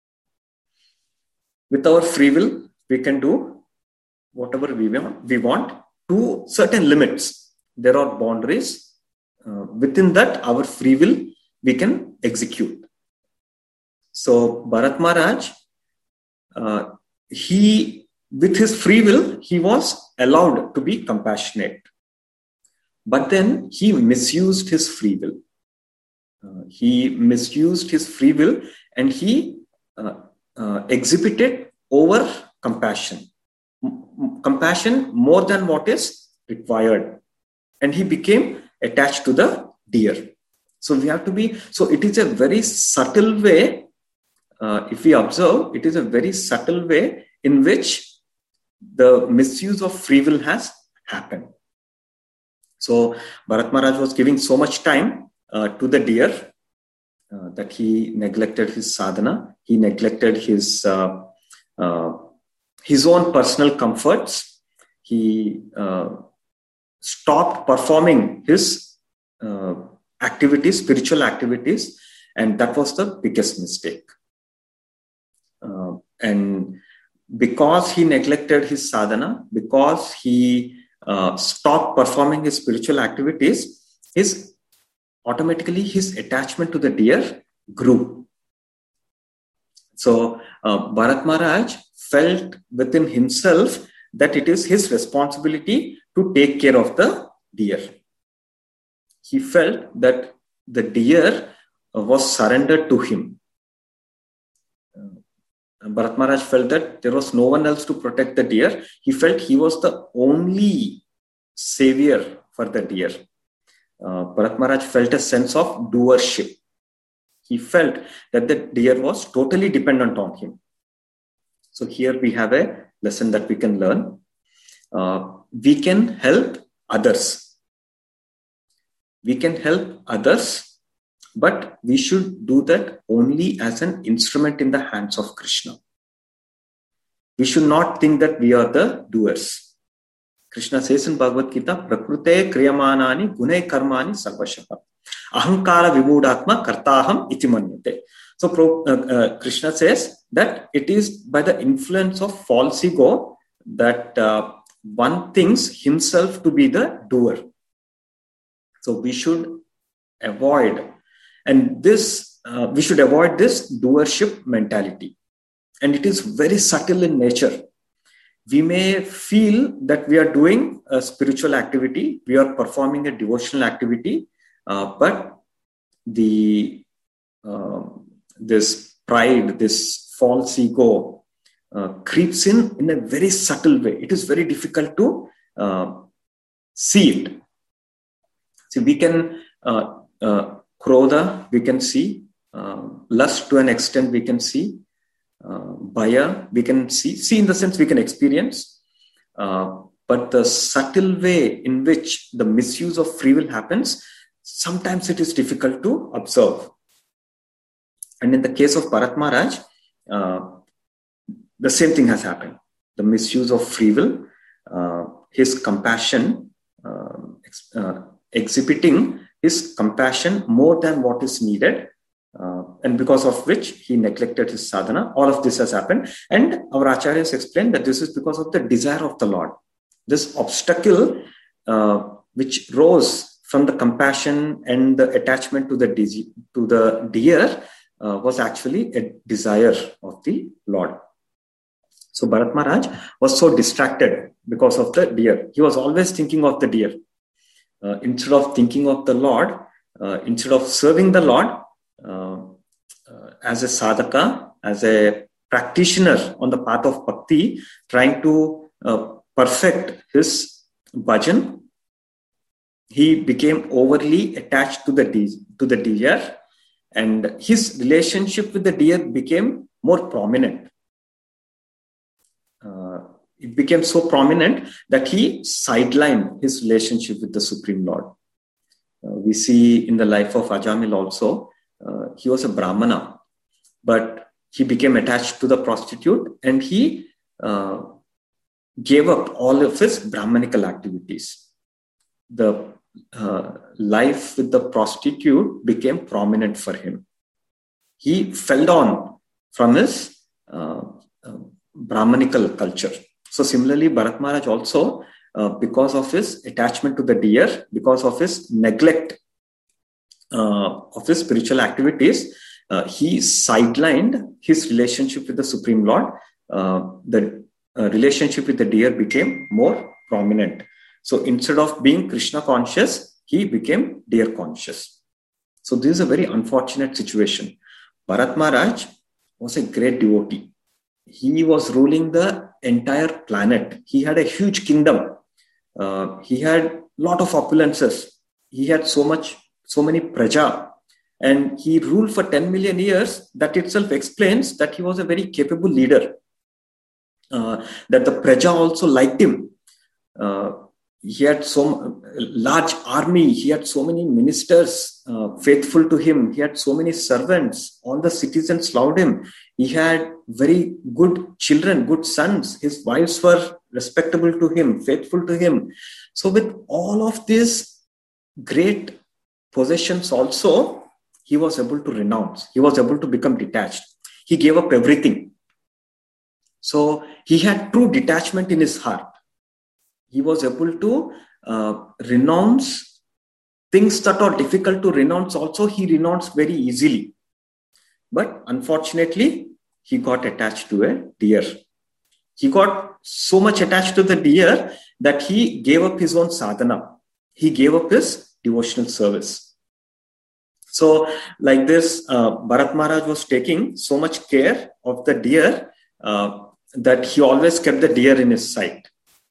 With our free will, we can do whatever we want, we want to certain limits. There are boundaries. Uh, within that, our free will, we can execute. So, Bharat Maharaj, uh, he, with his free will, he was allowed to be compassionate. But then he misused his free will. Uh, he misused his free will and he uh, uh, exhibited over compassion. M- compassion more than what is required. And he became attached to the deer. So we have to be, so it is a very subtle way, uh, if we observe, it is a very subtle way in which the misuse of free will has happened. So Bharat Maharaj was giving so much time uh, to the deer uh, that he neglected his sadhana. He neglected his uh, uh, his own personal comforts. He uh, stopped performing his uh, activities, spiritual activities, and that was the biggest mistake. Uh, and because he neglected his sadhana, because he Uh, stopped performing his spiritual activities, his automatically his attachment to the deer grew. So uh, Bharat Maharaj felt within himself that it is his responsibility to take care of the deer. He felt that the deer uh, was surrendered to him. Uh, Bharat Maharaj felt that there was no one else to protect the deer. He felt he was the only savior for the deer. Uh, Bharat Maharaj felt a sense of doership. He felt that the deer was totally dependent on him. So here we have a lesson that we can learn. Uh, we can help others. We can help others, but we should do that only as an instrument in the hands of Krishna. We should not think that we are the doers. Krishna says in Bhagavad Gita, Prakrute kriyamanani gunai karmani sarvashaha. Ahankara vibhudatma kartaham iti manyate. So uh, uh, Krishna says that it is by the influence of false ego that uh, one thinks himself to be the doer. So we should avoid, and this uh, we should avoid this doership mentality. And it is very subtle in nature. We may feel that we are doing a spiritual activity, we are performing a devotional activity, uh, but the uh, this pride, this false ego uh, creeps in in a very subtle way. It is very difficult to uh, see it. See, we can uh, uh, krodha, we can see uh, lust to an extent, we can see. Uh, bhaya, we can see, see in the sense we can experience, uh, but the subtle way in which the misuse of free will happens, sometimes it is difficult to observe. And in the case of Bharat Maharaj, uh, the same thing has happened. The misuse of free will, uh, his compassion, uh, ex- uh, exhibiting his compassion more than what is needed, uh, and because of which he neglected his sadhana. All of this has happened. And our acharyas explained that this is because of the desire of the Lord. This obstacle uh, which rose from the compassion and the attachment to the, de- to the deer uh, was actually a desire of the Lord. So Bharat Maharaj was so distracted because of the deer. He was always thinking of the deer. Uh, instead of thinking of the Lord, uh, instead of serving the Lord uh, uh, as a sadhaka, as a practitioner on the path of bhakti, trying to uh, perfect his bhajan, he became overly attached to the de- to the deer, and his relationship with the deer became more prominent. Uh, it became so prominent that he sidelined his relationship with the Supreme Lord. Uh, we see in the life of Ajamil also, uh, he was a Brahmana, but he became attached to the prostitute and he uh, gave up all of his Brahmanical activities. The uh, life with the prostitute became prominent for him. He fell down from his uh, uh, Brahmanical culture. So similarly, Bharat Maharaj also, uh, because of his attachment to the deer, because of his neglect uh, of his spiritual activities, uh, he sidelined his relationship with the Supreme Lord. Uh, the uh, relationship with the deer became more prominent. So instead of being Krishna conscious, he became deer conscious. So this is a very unfortunate situation. Bharat Maharaj was a great devotee. He was ruling the entire planet. He had a huge kingdom. Uh, he had a lot of opulences. He had so much, so many praja. And he ruled for ten million years. That itself explains that he was a very capable leader. Uh, that the praja also liked him. Uh, he had so large army. He had so many ministers uh, faithful to him. He had so many servants. All the citizens loved him. He had very good children, good sons. His wives were respectable to him, faithful to him. So with all of these great possessions also, he was able to renounce. He was able to become detached. He gave up everything. So he had true detachment in his heart. He was able to uh, renounce things that are difficult to renounce also. He renounced very easily. But unfortunately, he got attached to a deer. He got so much attached to the deer that he gave up his own sadhana. He gave up his devotional service. So like this, uh, Bharat Maharaj was taking so much care of the deer uh, that he always kept the deer in his sight.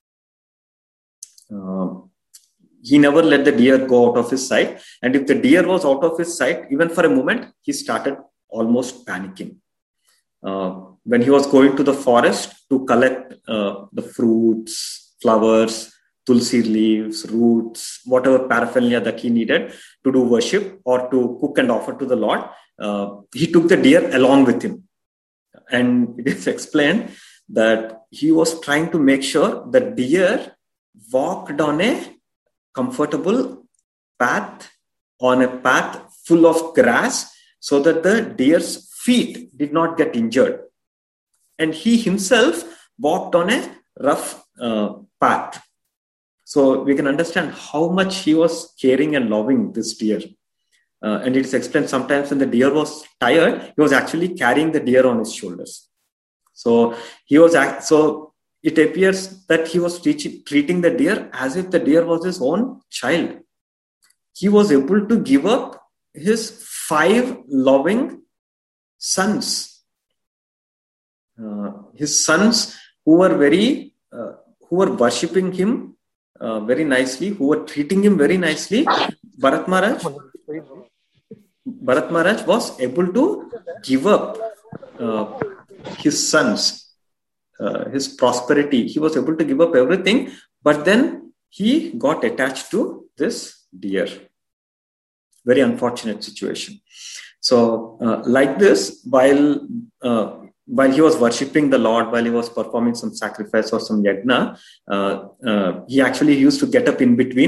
Uh, he never let the deer go out of his sight. And if the deer was out of his sight, even for a moment, he started almost panicking. Uh, when he was going to the forest to collect uh, the fruits, flowers, tulsi leaves, roots, whatever paraphernalia that he needed to do worship or to cook and offer to the Lord, uh, he took the deer along with him. And it is explained that he was trying to make sure the deer walked on a comfortable path, on a path full of grass, so that the deer's feet did not get injured. And he himself walked on a rough uh, path. So we can understand how much he was caring and loving this deer. Uh, and it's explained sometimes when the deer was tired, he was actually carrying the deer on his shoulders. So he was act- so it appears that he was teach- treating the deer as if the deer was his own child. He was able to give up his five loving sons. Uh, his sons who were very, uh, who were worshipping him uh, very nicely, who were treating him very nicely. Bharat Maharaj, Bharat Maharaj was able to give up uh, his sons. Uh, his prosperity, he was able to give up everything, but then he got attached to this deer. Very unfortunate situation. So, uh, like this, while uh, while he was worshipping the Lord, while he was performing some sacrifice or some yajna, uh, uh, he actually used to get up in between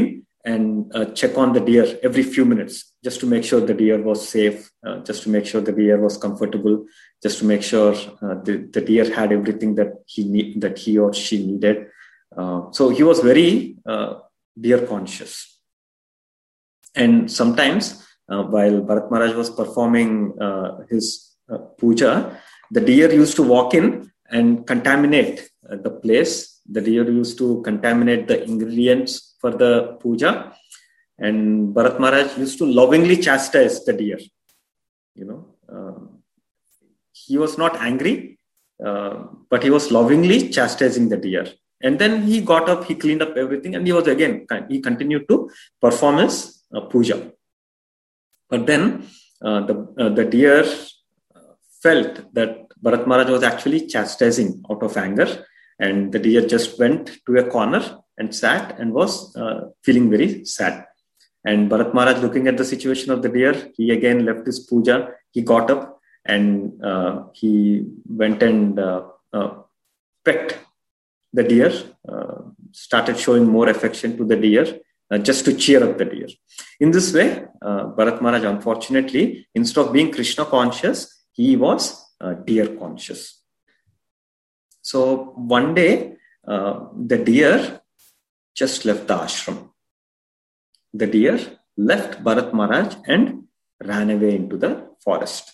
and uh, check on the deer every few minutes, just to make sure the deer was safe, uh, just to make sure the deer was comfortable, just to make sure uh, the, the deer had everything that he need, that he or she needed. Uh, so he was very uh, deer conscious. And sometimes uh, while Bharat Maharaj was performing uh, his uh, puja, the deer used to walk in and contaminate uh, the place. The deer used to contaminate the ingredients for the puja. And Bharat Maharaj used to lovingly chastise the deer. You know, uh, he was not angry, uh, but he was lovingly chastising the deer. And then he got up, he cleaned up everything, and he was again, he continued to perform his uh, puja. But then uh, the, uh, the deer felt that Bharat Maharaj was actually chastising out of anger, and the deer just went to a corner and sat and was uh, feeling very sad. And Bharat Maharaj, looking at the situation of the deer, he again left his puja, he got up and uh, he went and uh, uh, pecked the deer, uh, started showing more affection to the deer, uh, just to cheer up the deer. In this way, uh, Bharat Maharaj, unfortunately, instead of being Krishna conscious, he was uh, deer conscious. So one day, uh, the deer just left the ashram. The deer left Bharat Maharaj and ran away into the forest.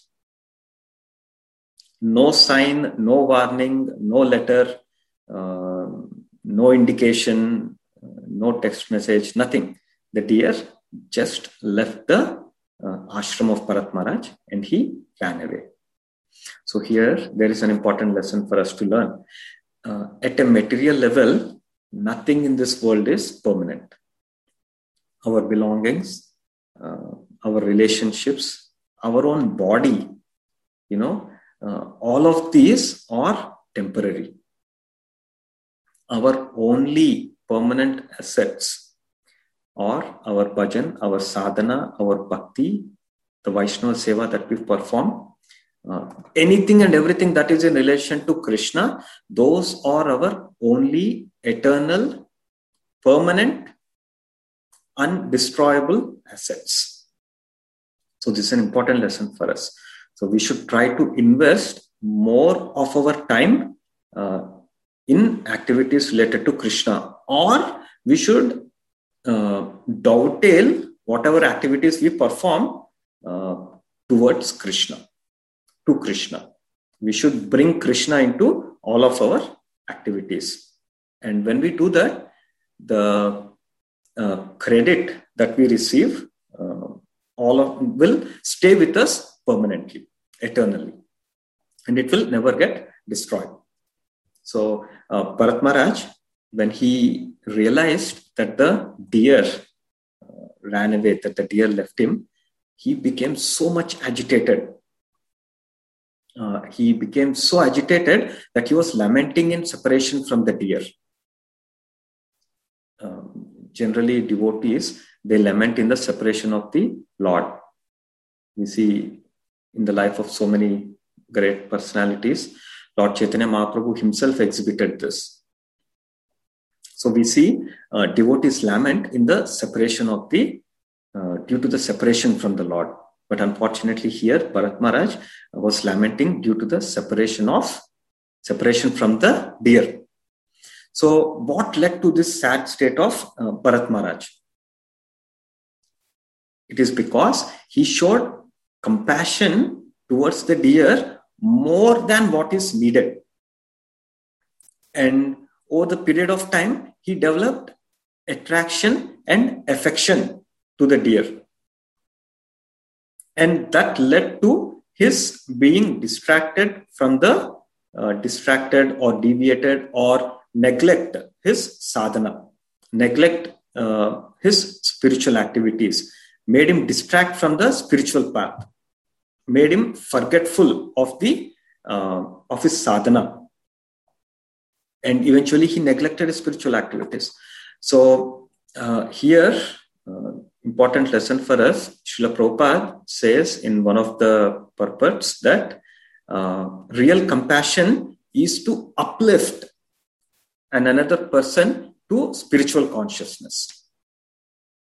No sign, no warning, no letter, uh, no indication, uh, no text message, nothing. The deer just left the uh, ashram of Bharat Maharaj and he ran away. So here there is an important lesson for us to learn. Uh, at a material level, nothing in this world is permanent. Our belongings, uh, our relationships, our own body, you know, uh, all of these are temporary. Our only permanent assets are our bhajan, our sadhana, our bhakti, the Vaishnava seva that we perform. Uh, anything and everything that is in relation to Krishna, those are our only eternal, permanent, undestroyable assets. So this is an important lesson for us. So we should try to invest more of our time uh, in activities related to Krishna, or we should uh, dovetail whatever activities we perform uh, towards Krishna, to Krishna. We should bring Krishna into all of our activities. And when we do that, the uh, credit that we receive uh, all of will stay with us permanently, eternally, and it will never get destroyed. So uh, Bharat Maharaj, when he realized that the deer uh, ran away, that the deer left him, he became so much agitated. Uh, he became so agitated that he was lamenting in separation from the deer. Um, generally, devotees, they lament in the separation of the Lord. We see in the life of so many great personalities, Lord Chaitanya Mahaprabhu himself exhibited this. So we see uh, devotees lament in the separation of the, uh, due to the separation from the Lord. But unfortunately here, Bharat Maharaj was lamenting due to the separation of, separation from the deer. So what led to this sad state of uh, Bharat Maharaj? It is because he showed compassion towards the deer more than what is needed. And over the period of time, he developed attraction and affection to the deer. And that led to his being distracted from the uh, distracted or deviated or neglect his sadhana, neglect uh, his spiritual activities, made him distract from the spiritual path, made him forgetful of the uh, of his sadhana, and eventually he neglected his spiritual activities. So uh, here, uh, important lesson for us, Srila Prabhupada says in one of the purports that uh, real compassion is to uplift an another person to spiritual consciousness.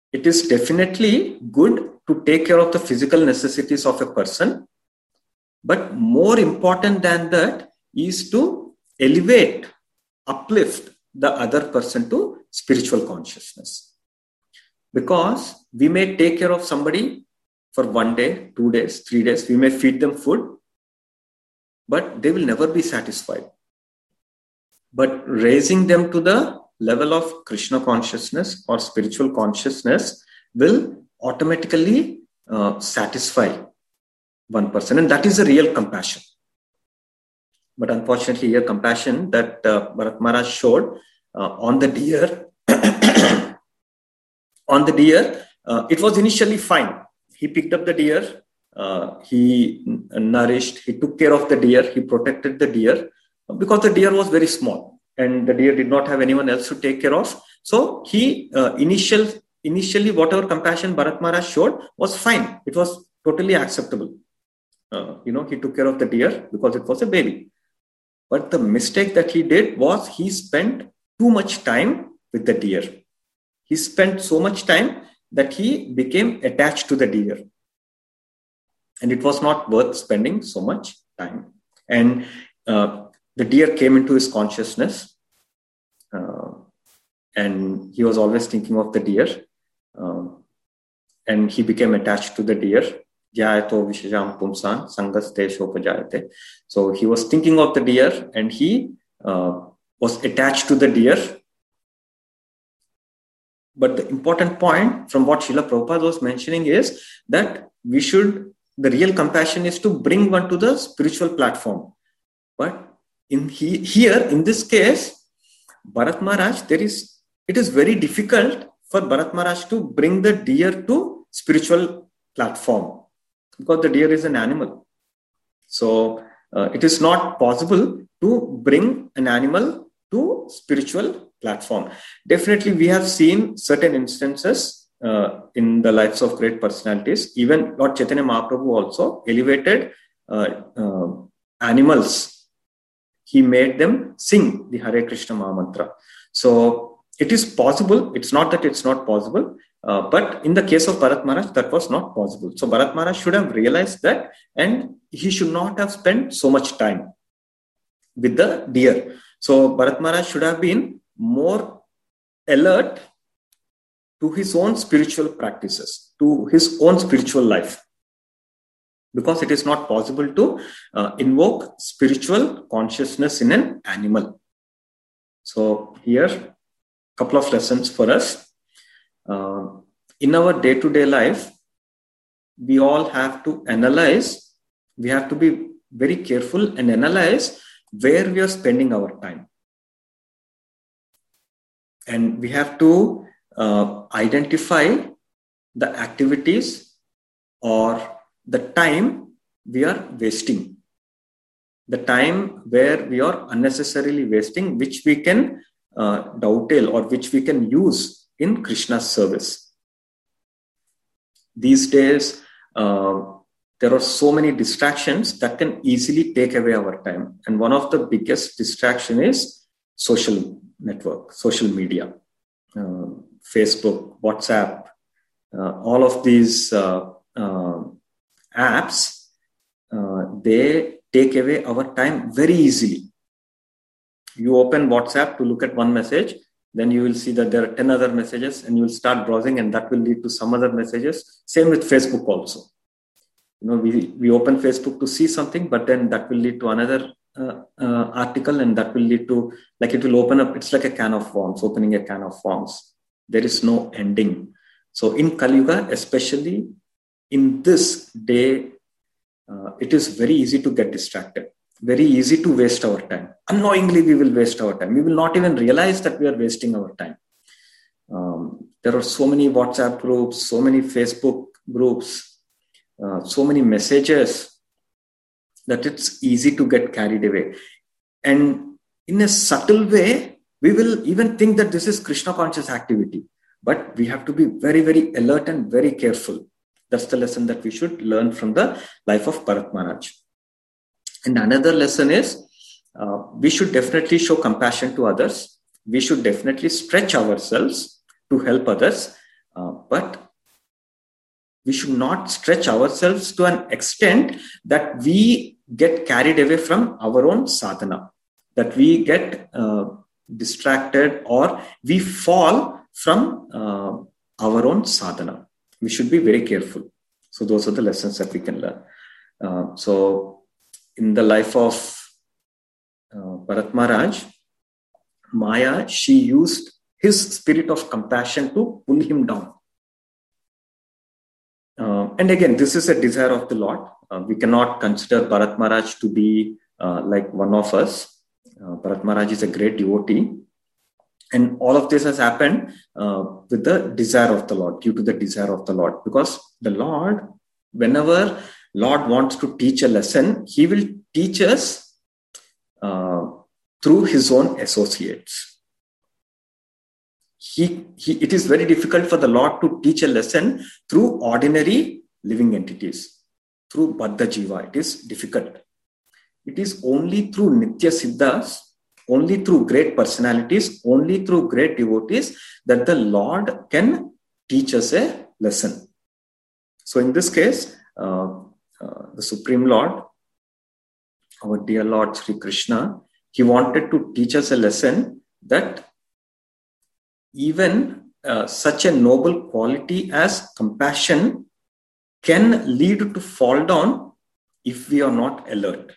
it is definitely good to take care of the physical necessities of a person. But more important than that is to elevate, uplift the other person to spiritual consciousness. Because we may take care of somebody for one day, two days, three days. We may feed them food, but they will never be satisfied. But raising them to the level of Krishna consciousness or spiritual consciousness will automatically uh, satisfy one person. And that is a real compassion. But unfortunately, here compassion that uh, Bharat Maharaj showed uh, on the deer, on the deer, uh, it was initially fine. He picked up the deer, uh, he nourished, he took care of the deer, he protected the deer because the deer was very small and the deer did not have anyone else to take care of. So he uh, initial, initially whatever compassion Bharat Maharaj showed was fine. It was totally acceptable. Uh, you know, he took care of the deer because it was a baby. But the mistake that he did was he spent too much time with the deer. He spent so much time that he became attached to the deer. And it was not worth spending so much time. And uh, the deer came into his consciousness. Uh, and he was always thinking of the deer. Uh, and he became attached to the deer. So he was thinking of the deer and he uh, was attached to the deer. But the important point from what Srila Prabhupada was mentioning is that we should, the real compassion is to bring one to the spiritual platform. But in he, here, in this case, Bharat Maharaj, there is, it is very difficult for Bharat Maharaj to bring the deer to spiritual platform because the deer is an animal. So uh, it is not possible to bring an animal to spiritual platform. Definitely, we have seen certain instances uh, in the lives of great personalities. Even Lord Chaitanya Mahaprabhu also elevated uh, uh, animals. He made them sing the Hare Krishna Mahamantra. So it is possible. It's not that it's not possible. Uh, but in the case of Bharat Maharaj, that was not possible. So Bharat Maharaj should have realized that and he should not have spent so much time with the deer. So Bharat Maharaj should have been more alert to his own spiritual practices, to his own spiritual life. Because it is not possible to uh, invoke spiritual consciousness in an animal. So here, a couple of lessons for us. Uh, in our day-to-day life, we all have to analyze, we have to be very careful and analyze where we are spending our time. And we have to uh, identify the activities or the time we are wasting. The time where we are unnecessarily wasting, which we can uh, dovetail or which we can use in Krishna's service. These days, uh, there are so many distractions that can easily take away our time. And one of the biggest distraction is social network, social media, uh, Facebook, WhatsApp, uh, all of these uh, uh, apps, uh, they take away our time very easily. You open WhatsApp to look at one message, then you will see that there are ten other messages and you will start browsing and that will lead to some other messages. Same with Facebook also. You know, we, we open Facebook to see something, but then that will lead to another uh, uh, article and that will lead to, like it will open up, it's like a can of worms, opening a can of worms. There is no ending. So in Kali Yuga, especially in this day, uh, it is very easy to get distracted. Very easy to waste our time. Unknowingly, we will waste our time. We will not even realize that we are wasting our time. Um, there are so many WhatsApp groups, so many Facebook groups, uh, so many messages that it's easy to get carried away. And in a subtle way, we will even think that this is Krishna conscious activity. But we have to be very, very alert and very careful. That's the lesson that we should learn from the life of Bharat Maharaj. And another lesson is uh, we should definitely show compassion to others. We should definitely stretch ourselves to help others. Uh, but we should not stretch ourselves to an extent that we get carried away from our own sadhana, that we get uh, distracted or we fall from uh, our own sadhana. We should be very careful. So those are the lessons that we can learn. Uh, so in the life of uh, Bharat Maharaj, Maya, she used his spirit of compassion to pull him down. Uh, and again, this is a desire of the Lord. Uh, we cannot consider Bharat Maharaj to be uh, like one of us. Uh, Bharat Maharaj is a great devotee. And all of this has happened uh, with the desire of the Lord, due to the desire of the Lord. Because the Lord, whenever Lord wants to teach a lesson, he will teach us uh, through his own associates. He, he, it is very difficult for the Lord to teach a lesson through ordinary living entities, through Baddha Jiva. It is difficult. It is only through Nitya Siddhas, only through great personalities, only through great devotees that the Lord can teach us a lesson. So in this case, uh, uh, the Supreme Lord, our dear Lord Sri Krishna, he wanted to teach us a lesson that even uh, such a noble quality as compassion can lead to fall down if we are not alert.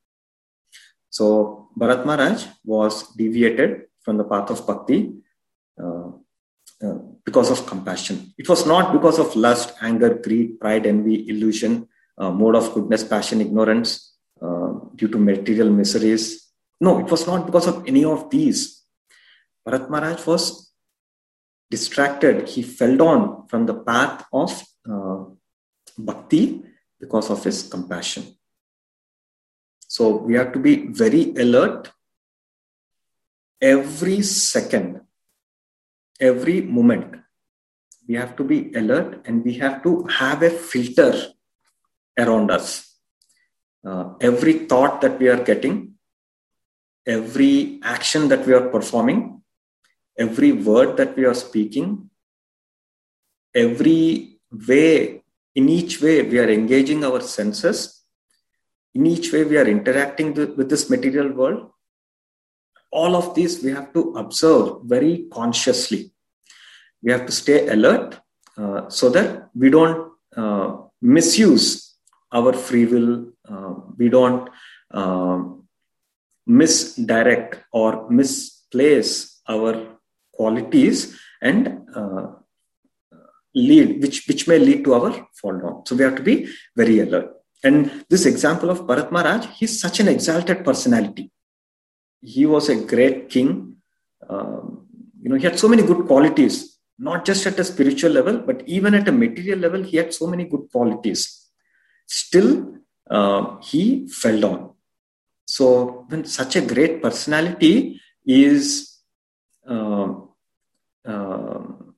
So Bharat Maharaj was deviated from the path of bhakti uh, uh, because of compassion. It was not because of lust, anger, greed, pride, envy, illusion, uh, mode of goodness, passion, ignorance, uh, due to material miseries. No, it was not because of any of these. Bharat Maharaj was distracted. He fell down from the path of uh, bhakti because of his compassion. So we have to be very alert every second, every moment. We have to be alert and we have to have a filter around us. Uh, every thought that we are getting, every action that we are performing, every word that we are speaking, every way, in each way we are engaging our senses, in each way we are interacting with this material world. All of these we have to observe very consciously. We have to stay alert uh, so that we don't uh, misuse our free will. Uh, we don't uh, misdirect or misplace our qualities and uh, lead, which, which may lead to our fall down. So we have to be very alert. And this example of Bharat Maharaj, he's such an exalted personality. He was a great king. Um, you know, he had so many good qualities, not just at a spiritual level, but even at a material level, he had so many good qualities. Still, uh, he fell down. So when such a great personality is uh, uh,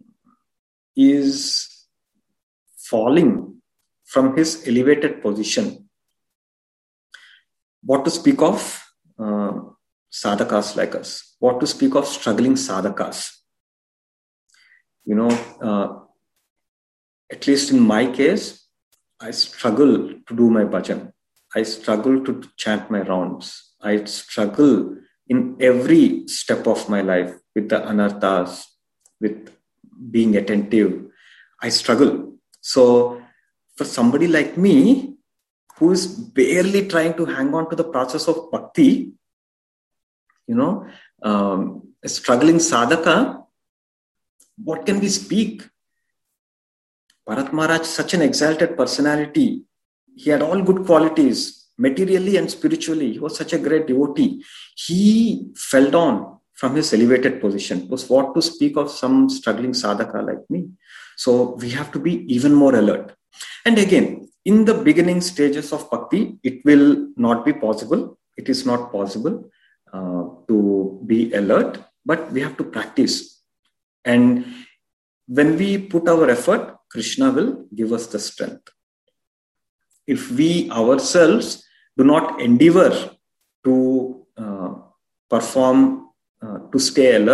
is falling from his elevated position, what to speak of uh, sadhakas like us? What to speak of struggling sadhakas? You know, uh, at least in my case, I struggle to do my bhajan. I struggle to chant my rounds. I struggle in every step of my life with the anarthas, with being attentive. I struggle. So for somebody like me, who is barely trying to hang on to the process of bhakti, you know, um, a struggling sadhaka, what can we speak? Bharat Maharaj, such an exalted personality. He had all good qualities, materially and spiritually. He was such a great devotee. He fell down from his elevated position. It was what to speak of some struggling sadhaka like me. So we have to be even more alert. And again, in the beginning stages of bhakti, it will not be possible. It is not possible uh, to be alert, but we have to practice. And when we put our effort, Krishna will give us the strength. If we ourselves do not endeavor to uh, perform, uh, to stay alert, to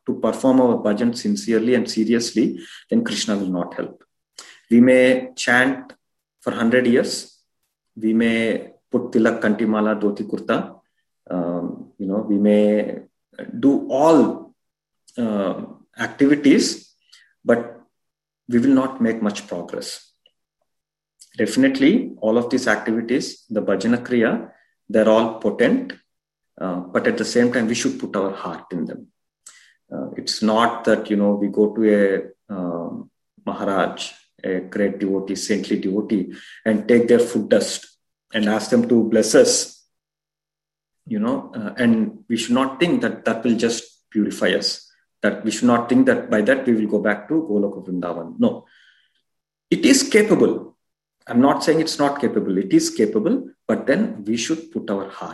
to perform our bhajan sincerely and seriously, then Krishna will not help. We may chant for one hundred years. We may put tilak, kantimala, dhoti, kurta. Um, you know, we may do all uh, activities, but we will not make much progress. Definitely, all of these activities, the bhajana kriya, they're all potent, uh, but at the same time, we should put our heart in them. Uh, it's not that, you know, we go to a uh, Maharaj, a great devotee, saintly devotee, and take their foot dust and ask them to bless us, you know, uh, and we should not think that that will just purify us, that we should not think that by that we will go back to Goloka Vrindavan. No, it is capable. I'm not saying it's not capable. It is capable, but then we should put our heart.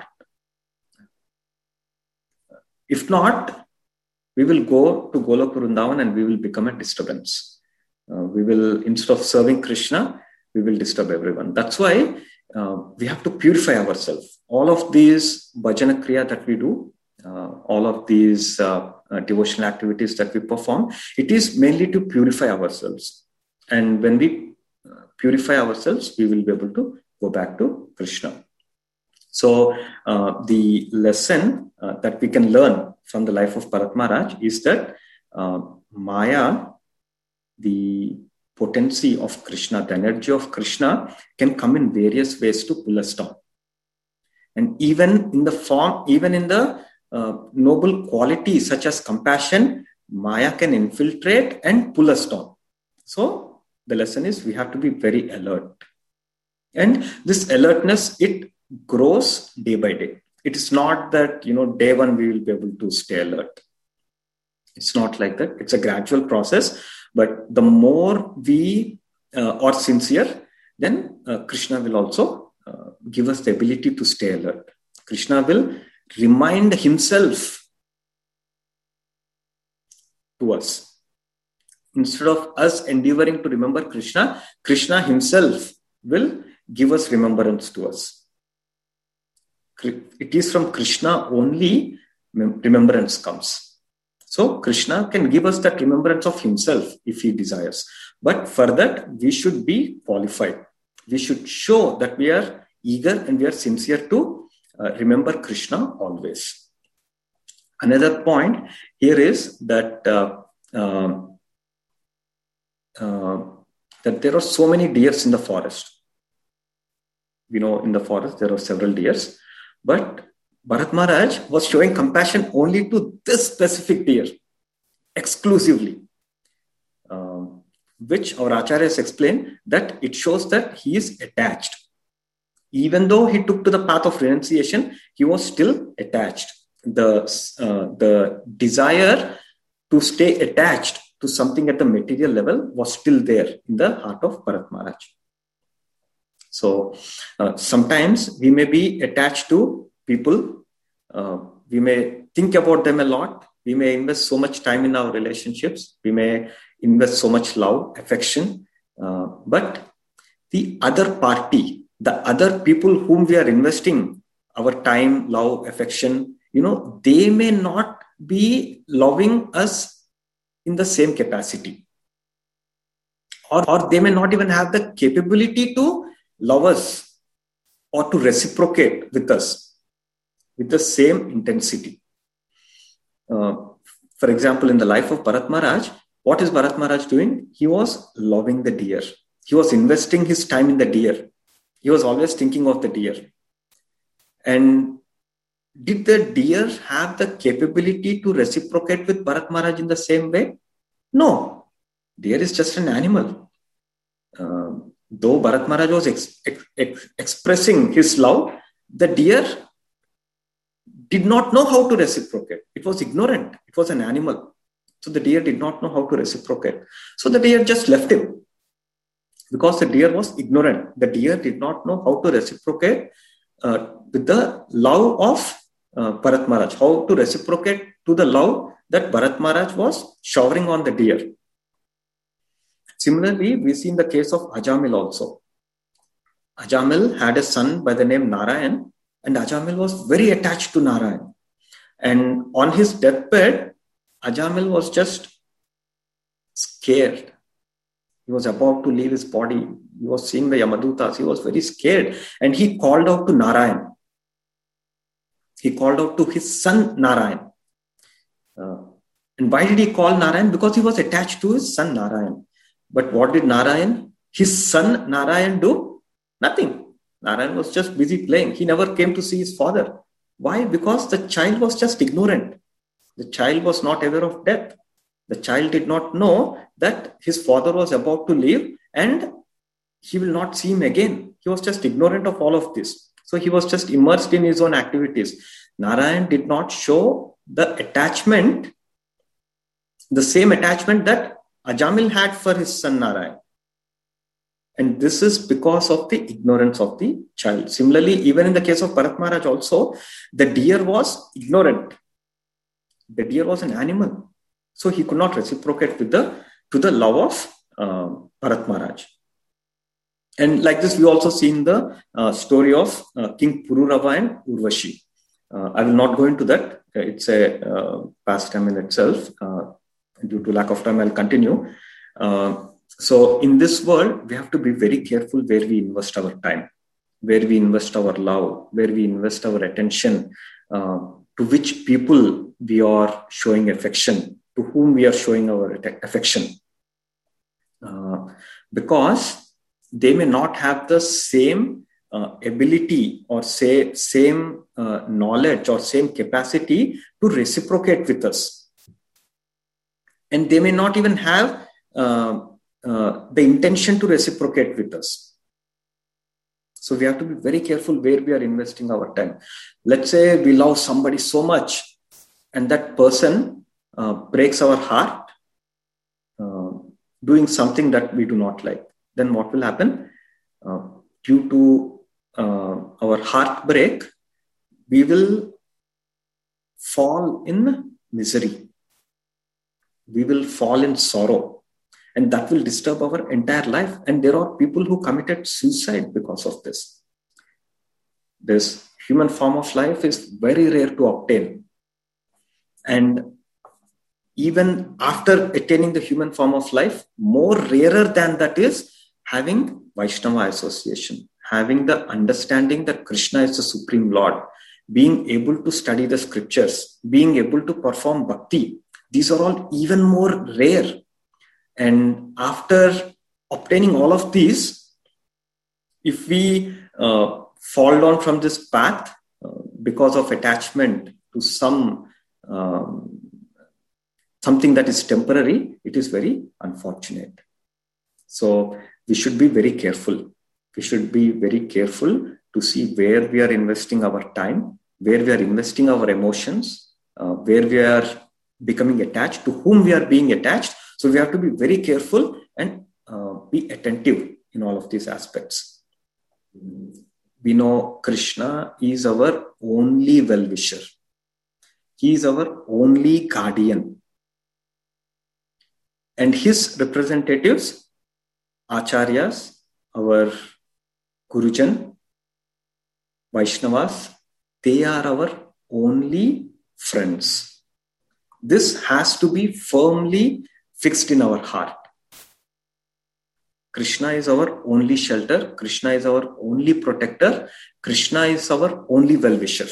If not, we will go to Goloka Vrindavan and we will become a disturbance. Uh, we will, instead of serving Krishna, we will disturb everyone. That's why uh, we have to purify ourselves. All of these bhajana kriya that we do, uh, all of these uh, uh, devotional activities that we perform, it is mainly to purify ourselves. And when we uh, purify ourselves, we will be able to go back to Krishna. So uh, the lesson uh, that we can learn from the life of Bharat Maharaj is that uh, Maya, the potency of Krishna, the energy of Krishna can come in various ways to pull us down. And even in the form, even in the uh, noble qualities such as compassion, Maya can infiltrate and pull us down. So the lesson is we have to be very alert. And this alertness, it grows day by day. It is not that, you know, day one we will be able to stay alert. It's not like that. It's a gradual process. But the more we uh, are sincere, then uh, Krishna will also uh, give us the ability to stay alert. Krishna will remind himself to us. Instead of us endeavoring to remember Krishna, Krishna himself will give us remembrance to us. It is from Krishna only remembrance comes. So Krishna can give us that remembrance of himself if he desires. But for that, we should be qualified. We should show that we are eager and we are sincere to uh, remember Krishna always. Another point here is that uh, uh, uh, that there are so many deers in the forest. We know in the forest there are several deers, but Bharat Maharaj was showing compassion only to this specific deer, exclusively, um, which our acharyas explain that it shows that he is attached. Even though he took to the path of renunciation, he was still attached. The, uh, the desire to stay attached to something at the material level was still there in the heart of Bharat Maharaj. So uh, sometimes we may be attached to people. Uh, we may think about them a lot. We may invest so much time in our relationships. We may invest so much love, affection. Uh, but the other party, the other people whom we are investing our time, love, affection, you know, they may not be loving us in the same capacity. Or, or they may not even have the capability to love us or to reciprocate with us with the same intensity. Uh, for example, in the life of Bharat Maharaj, what is Bharat Maharaj doing? He was loving the deer. He was investing his time in the deer. He was always thinking of the deer. And did the deer have the capability to reciprocate with Bharat Maharaj in the same way? No. Deer is just an animal. Uh, though Bharat Maharaj was ex- ex- expressing his love, the deer did not know how to reciprocate. It was ignorant. It was an animal. So the deer did not know how to reciprocate. So the deer just left him because the deer was ignorant. The deer did not know how to reciprocate uh, with the love of uh, Bharat Maharaj, how to reciprocate to the love that Bharat Maharaj was showering on the deer. Similarly, we see in the case of Ajamil also. Ajamil had a son by the name Narayan, and Ajamil was very attached to Narayan. And on his deathbed, Ajamil was just scared. He was about to leave his body. He was seeing the Yamadutas. He was very scared. And he called out to Narayan. He called out to his son Narayan. Uh, and why did he call Narayan? Because he was attached to his son Narayan. But what did Narayan, his son Narayan, do? Nothing. Narayan was just busy playing. He never came to see his father. Why? Because the child was just ignorant. The child was not aware of death. The child did not know that his father was about to leave and he will not see him again. He was just ignorant of all of this. So he was just immersed in his own activities. Narayan did not show the attachment, the same attachment that Ajamil had for his son Narayan. And this is because of the ignorance of the child. Similarly, even in the case of Bharat Maharaj also, the deer was ignorant. The deer was an animal. So he could not reciprocate with the, to the love of uh, Bharat Maharaj. And like this, we also seen the uh, story of uh, King Pururava and Urvashi. Uh, I will not go into that. It's a uh, pastime in itself. Uh, due to lack of time, I'll continue. Uh, so in this world, we have to be very careful where we invest our time, where we invest our love, where we invest our attention, uh, to which people we are showing affection, to whom we are showing our affection. Uh, because they may not have the same uh, ability or say same uh, knowledge or same capacity to reciprocate with us. And they may not even have uh, uh, the intention to reciprocate with us. So we have to be very careful where we are investing our time. Let's say we love somebody so much and that person uh, breaks our heart uh, doing something that we do not like. Then what will happen? Uh, due to uh, our heartbreak, we will fall in misery. We will fall in sorrow. And that will disturb our entire life. And there are people who committed suicide because of this. This human form of life is very rare to obtain. And even after attaining the human form of life, more rarer than that is having Vaishnava association, having the understanding that Krishna is the Supreme Lord, being able to study the scriptures, being able to perform bhakti. These are all even more rare. And after obtaining all of these, if we uh, fall down from this path uh, because of attachment to some um, something that is temporary, it is very unfortunate. So we should be very careful. We should be very careful to see where we are investing our time, where we are investing our emotions, uh, where we are becoming attached, to whom we are being attached. So we have to be very careful and uh, be attentive in all of these aspects. We know Krishna is our only well-wisher. He is our only guardian. And his representatives, Acharyas, our Gurujan, Vaishnavas, they are our only friends. This has to be firmly fixed in our heart. Krishna is our only shelter. Krishna is our only protector. Krishna is our only well-wisher.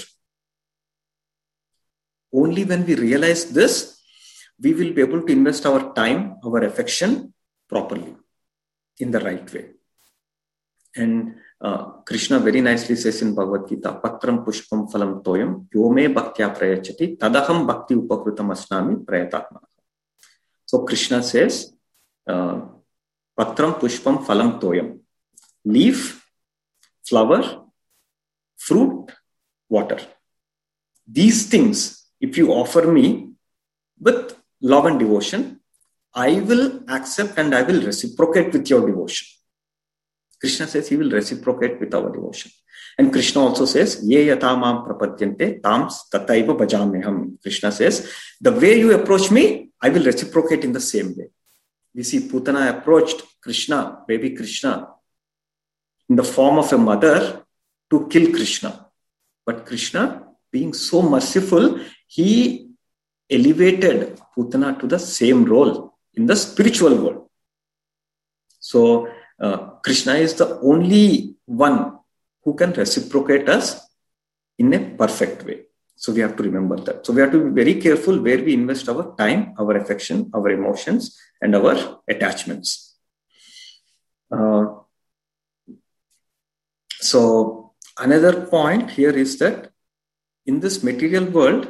Only when we realize this, we will be able to invest our time, our affection properly, in the right way. And uh, Krishna very nicely says in Bhagavad Gita, Patram Pushpam Phalam Toyam, Yome Bhaktya Prayachati, Tadaham Bhakti Upakrutam Asnami Prayatatmana. So Krishna says, uh, Patram Pushpam Phalam Toyam, leaf, flower, fruit, water. These things, if you offer me with love and devotion, I will accept and I will reciprocate with your devotion. Krishna says he will reciprocate with our devotion. And Krishna also says, Ye yatamam prapadyante tams tataiva bhajameham. Krishna says, the way you approach me, I will reciprocate in the same way. We see Putana approached Krishna, baby Krishna, in the form of a mother to kill Krishna. But Krishna, being so merciful, he elevated Putana to the same role in the spiritual world. So uh, Krishna is the only one who can reciprocate us in a perfect way. So we have to remember that. So we have to be very careful where we invest our time, our affection, our emotions, and our attachments. Uh, so another point here is that in this material world,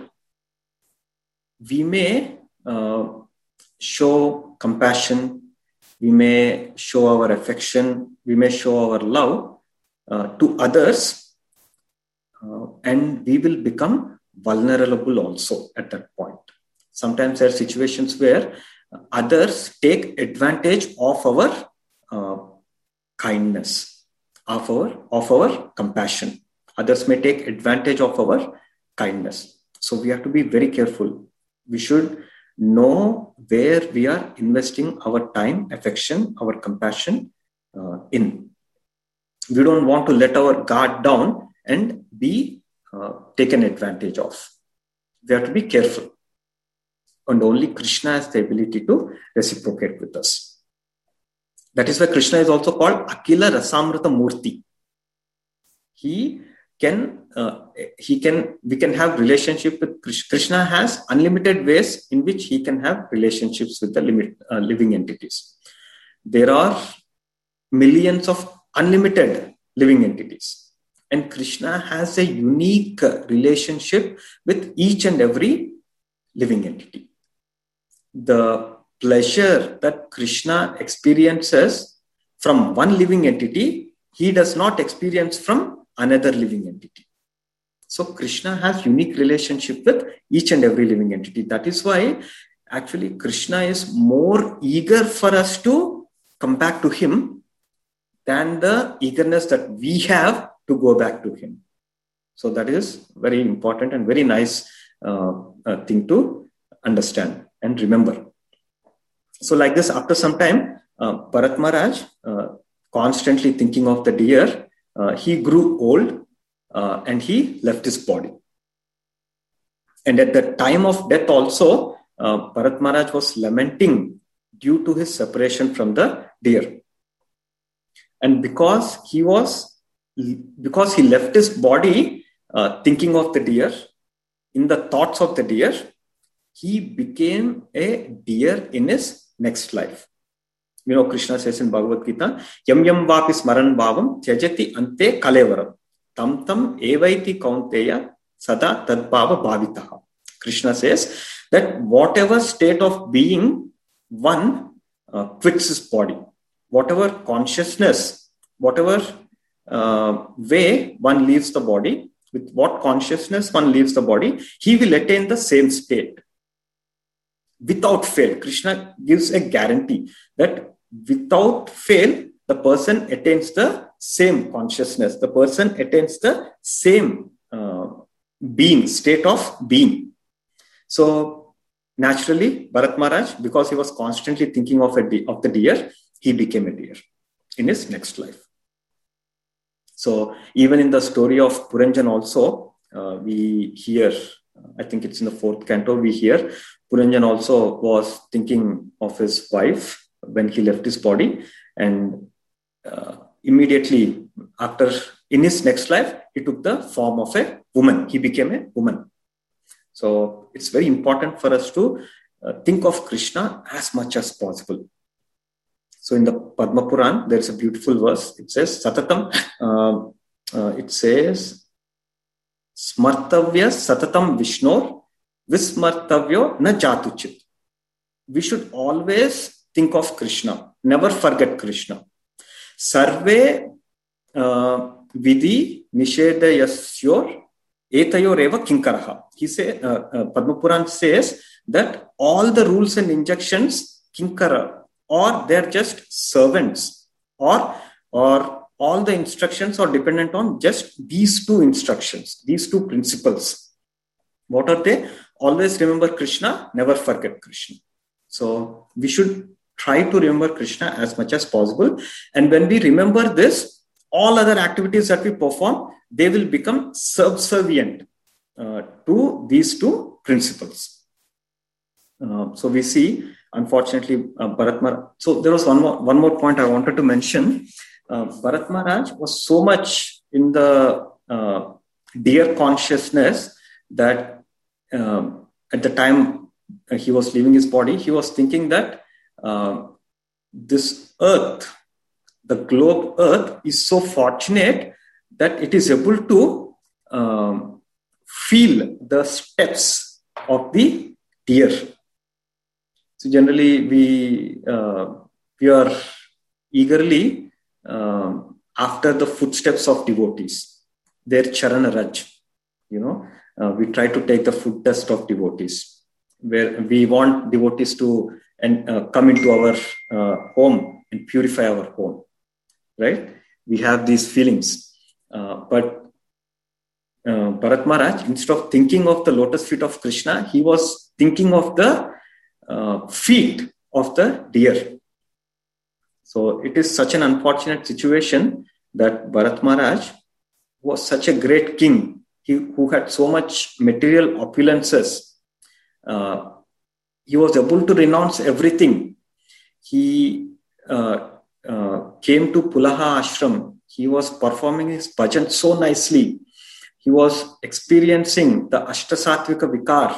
we may uh, show compassion, we may show our affection, we may show our love uh, to others, uh, and we will become vulnerable also at that point. Sometimes there are situations where others take advantage of our uh, kindness, of our, of our compassion. Others may take advantage of our kindness. So we have to be very careful. We should know where we are investing our time, affection, our compassion uh, in. We don't want to let our guard down and be uh, taken advantage of. We have to be careful. And only Krishna has the ability to reciprocate with us. That is why Krishna is also called Akila Rasamrita Murti. He can, uh, he can, we can have relationship with Krishna. Krishna has unlimited ways in which he can have relationships with the limit, uh, living entities. There are millions of unlimited living entities. And Krishna has a unique relationship with each and every living entity. The pleasure that Krishna experiences from one living entity, he does not experience from another living entity. So Krishna has unique relationship with each and every living entity. That is why actually Krishna is more eager for us to come back to him than the eagerness that we have to go back to him. So that is very important and very nice uh, uh, thing to understand and remember. So like this, after some time, uh, Bharat Maharaj, uh, constantly thinking of the deer, uh, he grew old uh, and he left his body. And at the time of death also, uh, Bharat Maharaj was lamenting due to his separation from the deer. And because he was, because he left his body uh, thinking of the deer, in the thoughts of the deer, he became a deer in his next life. You know, Krishna says in Bhagavad Gita, Yam yam vapi smaran bhavam tyajati ante kalevaram tam tam evaiti kaunteya sada tadbhava bhavitaha. Krishna says that whatever state of being one uh, quits his body, whatever consciousness, whatever uh, way one leaves the body, with what consciousness one leaves the body, he will attain the same state. Without fail, Krishna gives a guarantee that without fail, the person attains the same consciousness. The person attains the same uh, being, state of being. So naturally, Bharat Maharaj, because he was constantly thinking of, a de- of the deer, he became a deer in his next life. So even in the story of Puranjan also, uh, we hear, I think it's in the fourth canto, we hear Puranjan also was thinking of his wife when he left his body, and uh, immediately after, in his next life, he took the form of a woman. He became a woman. So it's very important for us to uh, think of Krishna as much as possible. So in the Padma Puran, there is a beautiful verse. It says, Satatam, uh, uh, it says, Smartavya Satatam Vishnor Vismartavyo na Jatuchit. We should always think of Krishna, never forget Krishna. Sarve uh, Vidhi Nishedayasyor Etayor Eva Kinkaraha. He say, uh, uh, Padma Puran says that all the rules and injunctions, Kinkara, or they're just servants, or, or all the instructions are dependent on just these two instructions, these two principles. What are they? Always remember Krishna, never forget Krishna. So we should try to remember Krishna as much as possible. And when we remember this, all other activities that we perform, they will become subservient uh, to these two principles. Uh, so we see, unfortunately, uh, Bharat Maharaj. So there was one more one more point I wanted to mention. Uh, Bharat Maharaj was so much in the uh, deer consciousness that uh, at the time he was leaving his body, he was thinking that uh, this earth, the globe earth, is so fortunate that it is able to um, feel the steps of the deer. So generally, we uh, we are eagerly uh, after the footsteps of devotees, their charana raj. You know, uh, we try to take the footsteps of devotees, where we want devotees to and uh, come into our uh, home and purify our home. Right? We have these feelings, uh, but uh, Bharat Maharaj, instead of thinking of the lotus feet of Krishna, he was thinking of the uh, feet of the deer. So it is such an unfortunate situation that Bharat Maharaj was such a great king, he, who had so much material opulences. Uh, he was able to renounce everything. He uh, uh, came to Pulaha Ashram. He was performing his bhajan so nicely. He was experiencing the Ashtasatvika Vikar.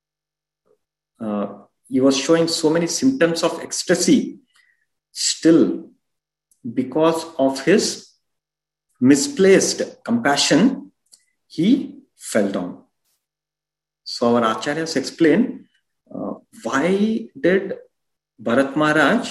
Uh, he was showing so many symptoms of ecstasy. Still, because of his misplaced compassion, he fell down. So our acharyas explain uh, why did Bharat Maharaj,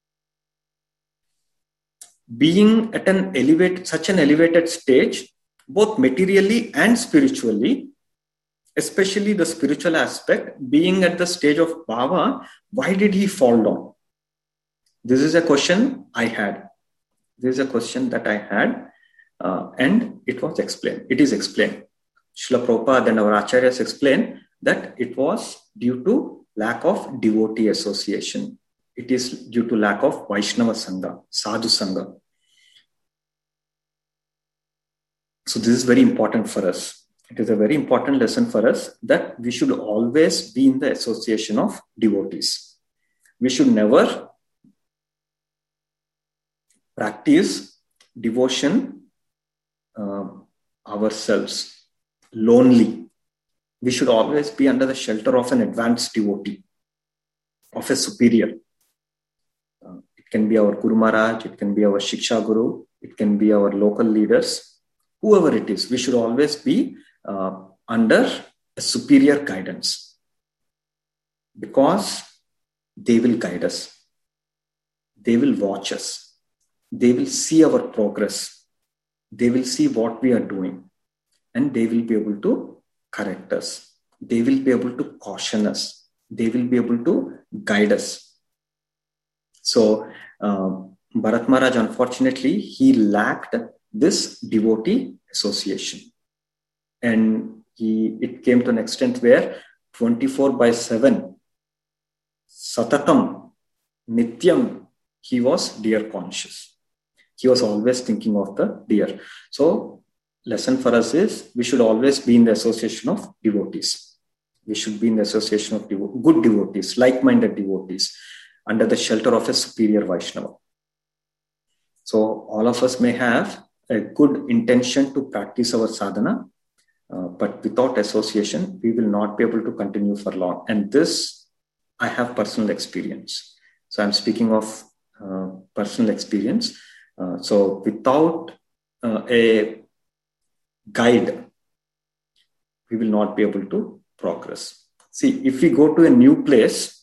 being at an elevate, such an elevated stage, both materially and spiritually, especially the spiritual aspect, being at the stage of bhava, why did he fall down? This is a question I had. This is a question that I had, uh, and it was explained. It is explained. Srila Prabhupada and our acharyas explain that it was due to lack of devotee association. It is due to lack of Vaishnava Sangha, Sadhu Sangha. So this is very important for us. It is a very important lesson for us that we should always be in the association of devotees. We should never practice devotion uh, ourselves lonely. We should always be under the shelter of an advanced devotee, of a superior. Uh, it can be our Guru Maharaj, it can be our Shiksha Guru, it can be our local leaders, whoever it is. We should always be uh, under a superior guidance, because they will guide us. They will watch us. They will see our progress. They will see what we are doing, and they will be able to correct us. They will be able to caution us. They will be able to guide us. So, uh, Bharat Maharaj, unfortunately, he lacked this devotee association. And he, it came to an extent where twenty-four by seven, Satatam, Nityam, he was deer conscious. He was always thinking of the deer. So, lesson for us is we should always be in the association of devotees. We should be in the association of devo- good devotees, like-minded devotees, under the shelter of a superior Vaishnava. So all of us may have a good intention to practice our sadhana, uh, but without association, we will not be able to continue for long. And this, I have personal experience. So I'm speaking of uh, personal experience. Uh, so without uh, a guide, we will not be able to progress. See, if we go to a new place,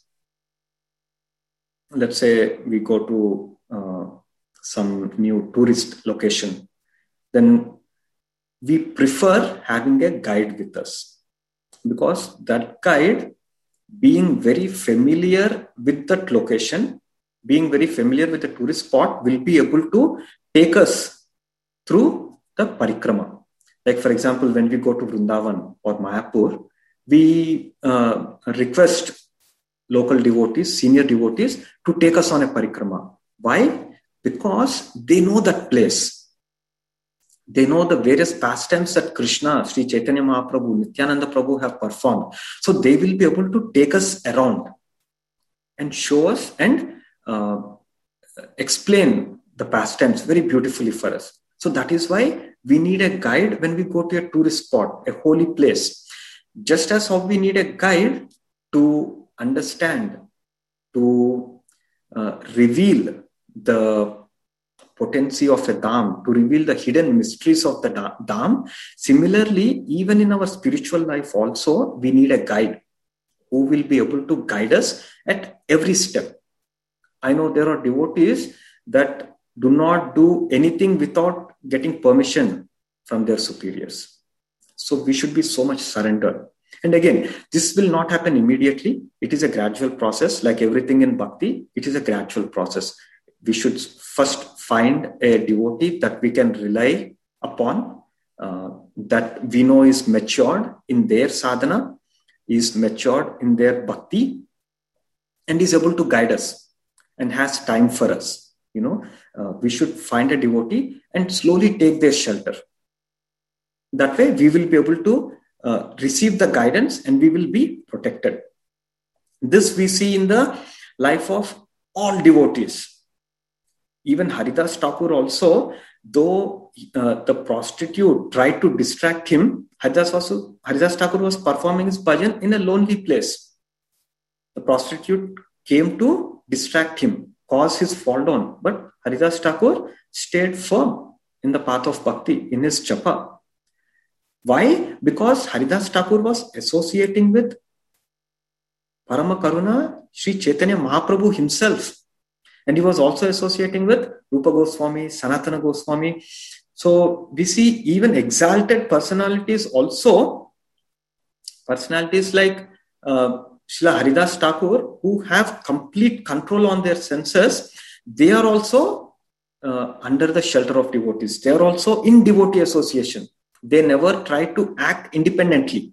let's say we go to uh, some new tourist location, then we prefer having a guide with us, because that guide, being very familiar with that location, being very familiar with the tourist spot, will be able to take us through the parikrama. Like, for example, when we go to Vrindavan or Mayapur, we uh, request local devotees, senior devotees, to take us on a parikrama. Why? Because they know that place. They know the various pastimes that Krishna, Sri Chaitanya Mahaprabhu, Nityananda Prabhu have performed. So they will be able to take us around and show us and uh, explain the pastimes very beautifully for us. So that is why we need a guide when we go to a tourist spot, a holy place. Just as how we need a guide to understand, to uh, reveal the potency of a dham, to reveal the hidden mysteries of the dham. Similarly, even in our spiritual life also, we need a guide who will be able to guide us at every step. I know there are devotees that do not do anything without getting permission from their superiors. So we should be so much surrendered. And again, this will not happen immediately. It is a gradual process. Like everything in bhakti, it is a gradual process. We should first find a devotee that we can rely upon, uh, that we know is matured in their sadhana, is matured in their bhakti, and is able to guide us and has time for us. You know, uh, we should find a devotee and slowly take their shelter. That way, we will be able to uh, receive the guidance and we will be protected. This we see in the life of all devotees. Even Haridas Thakur also, though uh, the prostitute tried to distract him, Haridas, also, Haridas Thakur was performing his bhajan in a lonely place. The prostitute came to distract him, cause his fall down. But Haridas Thakur stayed firm in the path of bhakti, in his japa. Why? Because Haridas Thakur was associating with Parama Karuna, Sri Chaitanya Mahaprabhu himself. And he was also associating with Rupa Goswami, Sanatana Goswami. So we see even exalted personalities also, personalities like uh, Srila Haridas Thakur, who have complete control on their senses, they are also uh, under the shelter of devotees. They are also in devotee association. They never try to act independently.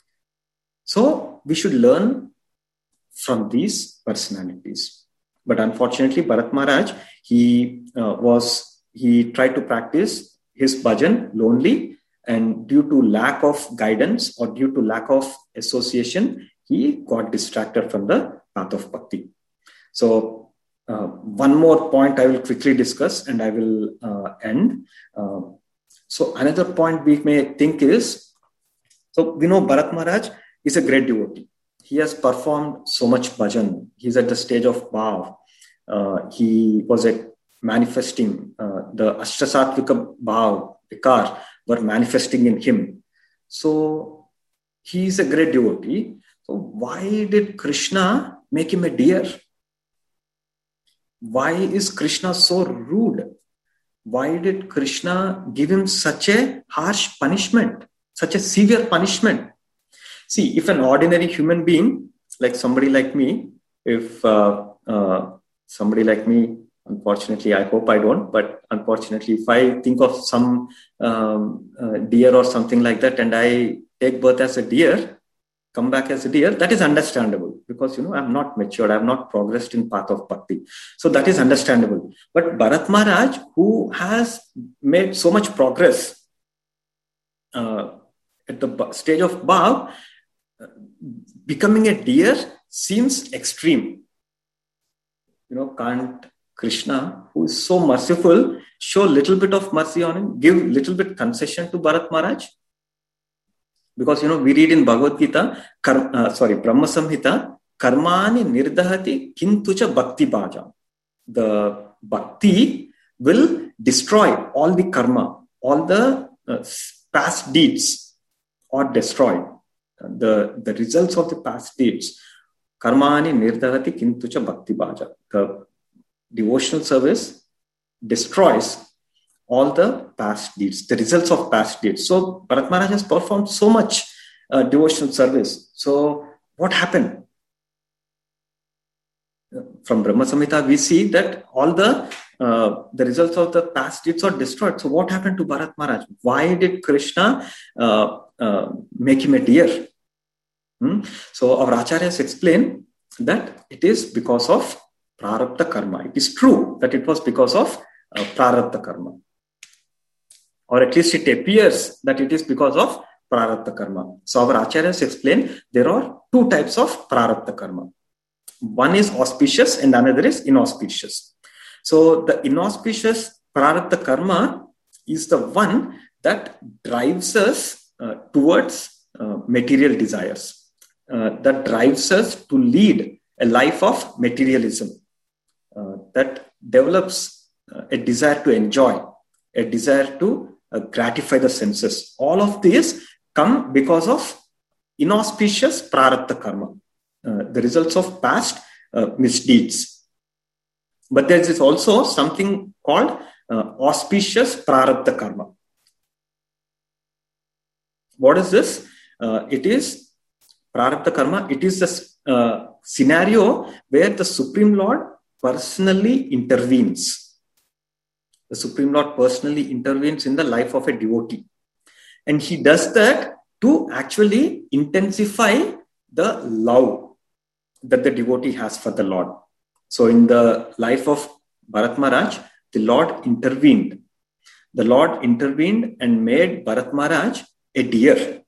So we should learn from these personalities. But unfortunately, Bharat Maharaj, he uh, was, he tried to practice his bhajan lonely, and due to lack of guidance or due to lack of association, he got distracted from the path of bhakti. So uh, one more point I will quickly discuss and I will uh, end. Uh, so another point we may think is, so we know Bharat Maharaj is a great devotee. He has performed so much bhajan. He's at the stage of bhav. Uh, he was at manifesting uh, the Ashtasattvika bhav, vikar, were manifesting in him. So he is a great devotee. So why did Krishna make him a deer? Why is Krishna so rude? Why did Krishna give him such a harsh punishment, such a severe punishment? See, if an ordinary human being, like somebody like me, if uh, uh, somebody like me, unfortunately, I hope I don't, but unfortunately, if I think of some um, uh, deer or something like that, and I take birth as a deer, come back as a deer, that is understandable because, you know, I'm not matured, I've not progressed in path of bhakti. So that is understandable. But Bharat Maharaj, who has made so much progress uh, at the stage of bhav, becoming a deer seems extreme. You know, can't Krishna, who is so merciful, show little bit of mercy on him, give little bit concession to Bharat Maharaj? Because, you know, we read in Bhagavad Gita, kar, uh, sorry, Brahma Samhita, karmani nirdahati kintucha bhakti bhaja. The bhakti will destroy all the karma, all the uh, past deeds are destroyed. The, the results of the past deeds. Karmani nirdahati kintucha bhakti bhaja. The devotional service destroys all the past deeds, the results of past deeds. So Bharat Maharaj has performed so much uh, devotional service. So what happened? From Brahma Samhita, we see that all the uh, the results of the past deeds are destroyed. So what happened to Bharat Maharaj? Why did Krishna uh, uh, make him a deer? Hmm? So our acharyas explain that it is because of prarabdha karma. It is true that it was because of uh, prarabdha karma. or at least it appears that it is because of prarabdha karma. So our acharyas explain there are two types of prarabdha karma. One is auspicious and another is inauspicious. So the inauspicious prarabdha karma is the one that drives us uh, towards uh, material desires, uh, that drives us to lead a life of materialism, uh, that develops uh, a desire to enjoy, a desire to uh, gratify the senses. All of these come because of inauspicious prarabdha karma, uh, the results of past uh, misdeeds. But there is also something called uh, auspicious prarabdha karma. What is this? Uh, it is prarabdha karma. It is the uh, scenario where the Supreme Lord personally intervenes. The Supreme Lord personally intervenes in the life of a devotee. And he does that to actually intensify the love that the devotee has for the Lord. So in the life of Bharat Maharaj, the Lord intervened. The Lord intervened and made Bharat Maharaj a deer.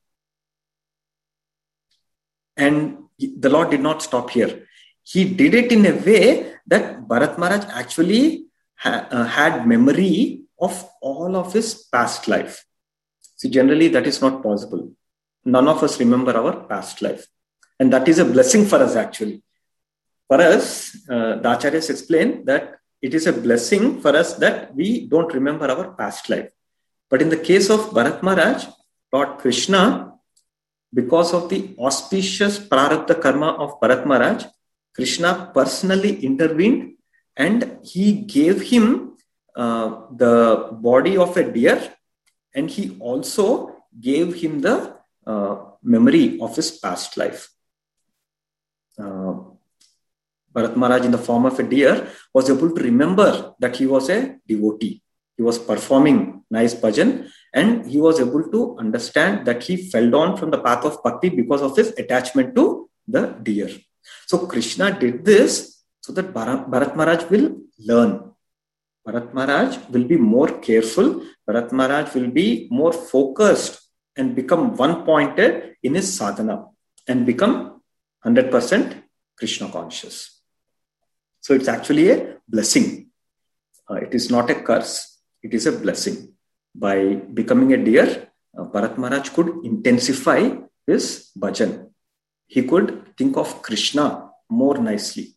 And the Lord did not stop here. He did it in a way that Bharat Maharaj actually ha- uh, had memory of all of his past life. See, generally that is not possible. None of us remember our past life. And that is a blessing for us actually. For us, uh, the Acharyas explain that it is a blessing for us that we don't remember our past life. But in the case of Bharat Maharaj, Lord Krishna, because of the auspicious prarabdha karma of Bharat Maharaj, Krishna personally intervened and he gave him uh, the body of a deer, and he also gave him the uh, memory of his past life. Uh, Bharat Maharaj, in the form of a deer, was able to remember that he was a devotee. He was performing nice bhajan, and he was able to understand that he fell down from the path of bhakti because of his attachment to the deer. So Krishna did this so that Bharat Maharaj will learn. Bharat Maharaj will be more careful. Bharat Maharaj will be more focused and become one-pointed in his sadhana and become one hundred percent Krishna conscious. So it's actually a blessing. Uh, it is not a curse. It is a blessing. By becoming a deer, uh, Bharat Maharaj could intensify his bhajan. He could think of Krishna more nicely.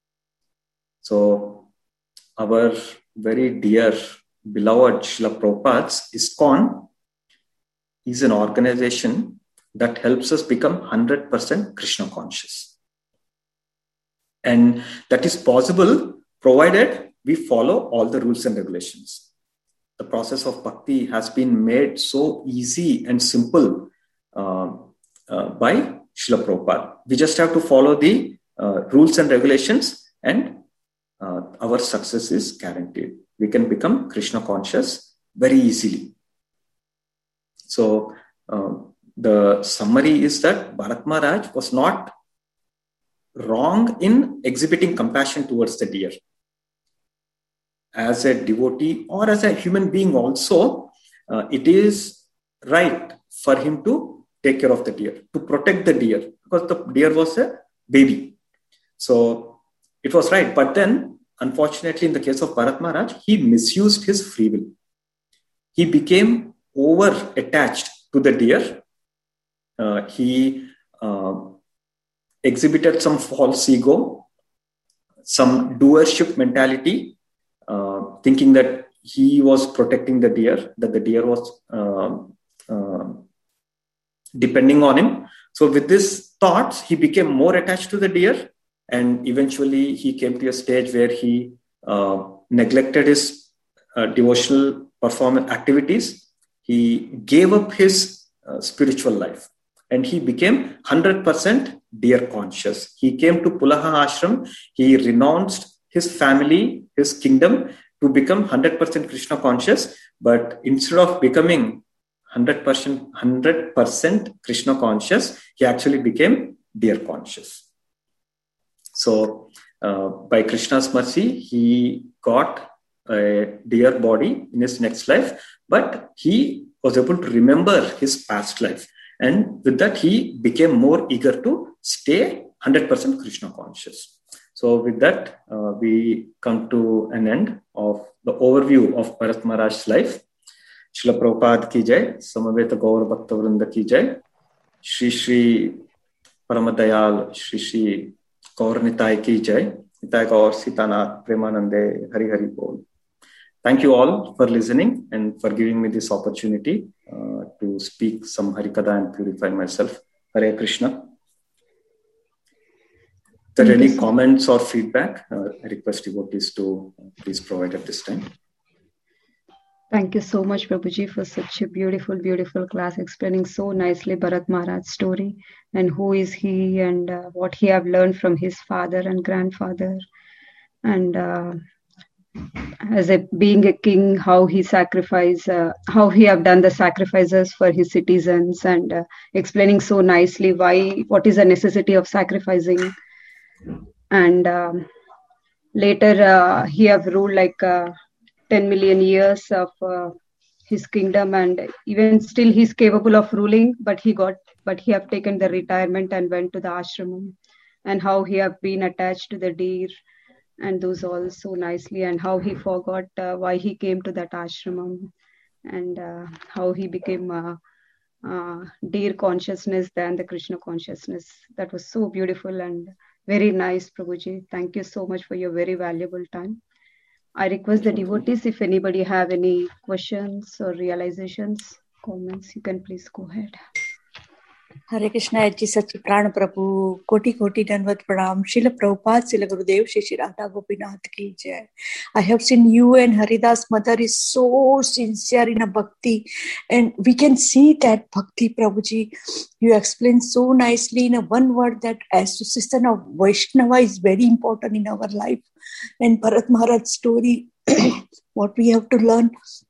So our very dear, beloved Srila Prabhupada's ISKCON is an organization that helps us become one hundred percent Krishna conscious. And that is possible provided we follow all the rules and regulations. The process of bhakti has been made so easy and simple uh, uh, by Srila Prabhupada. We just have to follow the uh, rules and regulations, and uh, our success is guaranteed. We can become Krishna conscious very easily. So uh, the summary is that Bharat Maharaj was not wrong in exhibiting compassion towards the deer. As a devotee or as a human being also, uh, it is right for him to take care of the deer, to protect the deer, because the deer was a baby. So it was right. But then, unfortunately, in the case of Bharat Maharaj, he misused his free will. He became over attached to the deer. Uh, he uh, exhibited some false ego, some doership mentality, uh, thinking that he was protecting the deer, that the deer was uh, uh, depending on him. So with these thoughts, he became more attached to the deer, and eventually he came to a stage where he uh, neglected his uh, devotional performance activities. He gave up his uh, spiritual life, and he became one hundred percent deer conscious. He came to Pulaha Ashram. He renounced his family, his kingdom, to become one hundred percent Krishna conscious. But instead of becoming one hundred percent, one hundred percent Krishna conscious, he actually became deer conscious. So uh, by Krishna's mercy, he got a deer body in his next life, but he was able to remember his past life. And with that, he became more eager to stay one hundred percent Krishna conscious. So with that, uh, we come to an end of the overview of Bharat Maharaj's life. Srila Prabhupada ki jai, Samaveta Gaur Bhakta Vrinda ki jai, Shri Shri Paramadayal, Shri Shri Gaur Nitai ki jai, Nitai Gaur Sitanath Premanande Hari Hari Bol. Thank you all for listening and for giving me this opportunity uh, to speak some Harikatha and purify myself. Hare Krishna. If there are any comments or feedback, uh, I request devotees to uh, please provide at this time. Thank you so much, Prabhuji, for such a beautiful, beautiful class explaining so nicely Bharat Maharaj's story and who is he and uh, what he have learned from his father and grandfather. And uh, as a being a king, how he sacrificed, uh, how he have done the sacrifices for his citizens, and uh, explaining so nicely why, what is the necessity of sacrificing. And um, later uh, he have ruled like uh, ten million years of uh, his kingdom, and even still he's capable of ruling, but he got, but he have taken the retirement and went to the ashramam, and how he have been attached to the deer, and those all so nicely, and how he forgot uh, why he came to that ashramam, and uh, how he became uh, uh, deer consciousness than the Krishna consciousness. That was so beautiful and very nice, Prabhuji. Thank you so much for your very valuable time. I request the devotees, if anybody have any questions or realizations, comments, you can please go ahead. Hare Krishna, Ji Sachi Pran Prabhu, Koti Koti Danvat Pranam, Srila Prabhupada, Srila Gurudev, Shri Shri Radha Gopinath ki jai. I have seen you and Haridas mother is so sincere in a bhakti, and we can see that bhakti, Prabhuji. You explain so nicely in a one word that association of Vaishnava is very important in our life. And Bharat Maharaj's story, what we have to learn,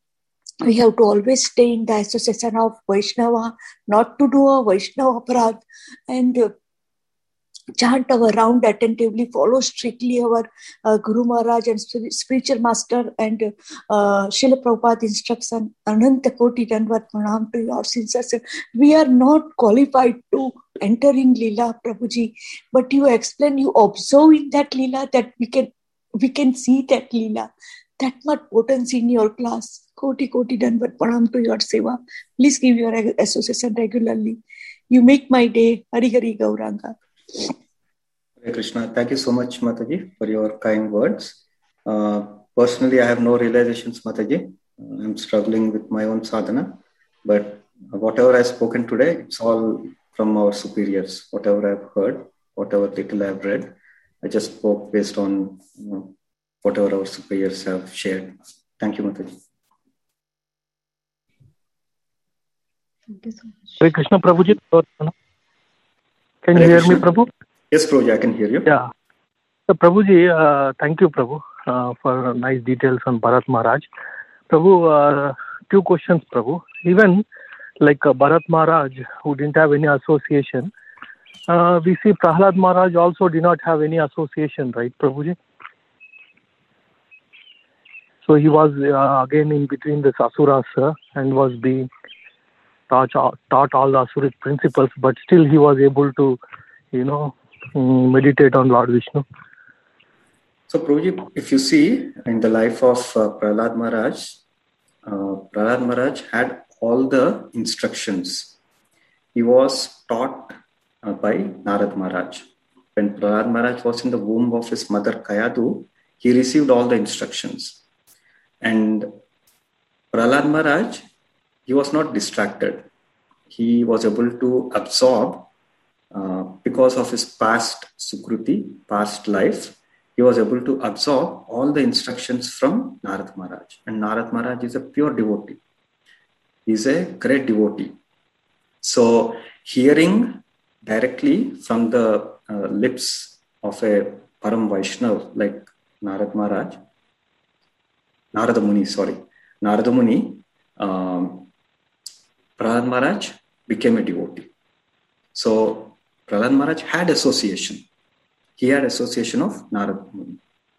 we have to always stay in the association of Vaishnava, not to do a Vaishnava aparadh, and uh, chant our round attentively, follow strictly our uh, Guru Maharaj and spiritual master and uh, Srila Prabhupada instruction. Ananta Koti Danvat Pranam to your sincere. We are not qualified to enter in Leela, Prabhuji, but you explain, you observe in that Leela that we can we can see that Leela. That much potency in your class. Koti Koti Danvat Pranam to your seva. Please give your association regularly. You make my day. Hari Hari Gauranga. Hare Krishna. Thank you so much, Mataji, for your kind words. Uh, personally, I have no realizations, Mataji. Uh, I'm struggling with my own sadhana. But whatever I've spoken today, it's all from our superiors. Whatever I've heard, whatever little I've read, I just spoke based on you know, whatever our superiors have shared. Thank you, Mataji. Thank you so much. Hare Krishna, Prabhuji. Can you Hare hear Krishna. me, Prabhu? Yes, Prabhuji, I can hear you. Yeah. So, Prabhuji, uh, thank you, Prabhu, uh, for nice details on Bharat Maharaj. Prabhu, uh, two questions, Prabhu. Even like uh, Bharat Maharaj, who didn't have any association, uh, we see Prahlad Maharaj also did not have any association, right, Prabhuji? So he was uh, again in between the Asuras uh, and was being taught, taught all the Asuric principles, but still he was able to, you know, meditate on Lord Vishnu. So, Prabhuji, if you see in the life of uh, Prahlad Maharaj, uh, Prahlad Maharaj had all the instructions. He was taught uh, by Narad Maharaj. When Prahlad Maharaj was in the womb of his mother Kayadu, he received all the instructions. And Prahlad Maharaj, he was not distracted. He was able to absorb, uh, because of his past Sukruti, past life, he was able to absorb all the instructions from Narad Maharaj. And Narad Maharaj is a pure devotee. He is a great devotee. So hearing directly from the uh, lips of a Param Vaishnav like Narad Maharaj, Narada Muni, sorry, Narada Muni, um, Prahlad Maharaj became a devotee. So Prahlad Maharaj had association. He had association of Narada Muni.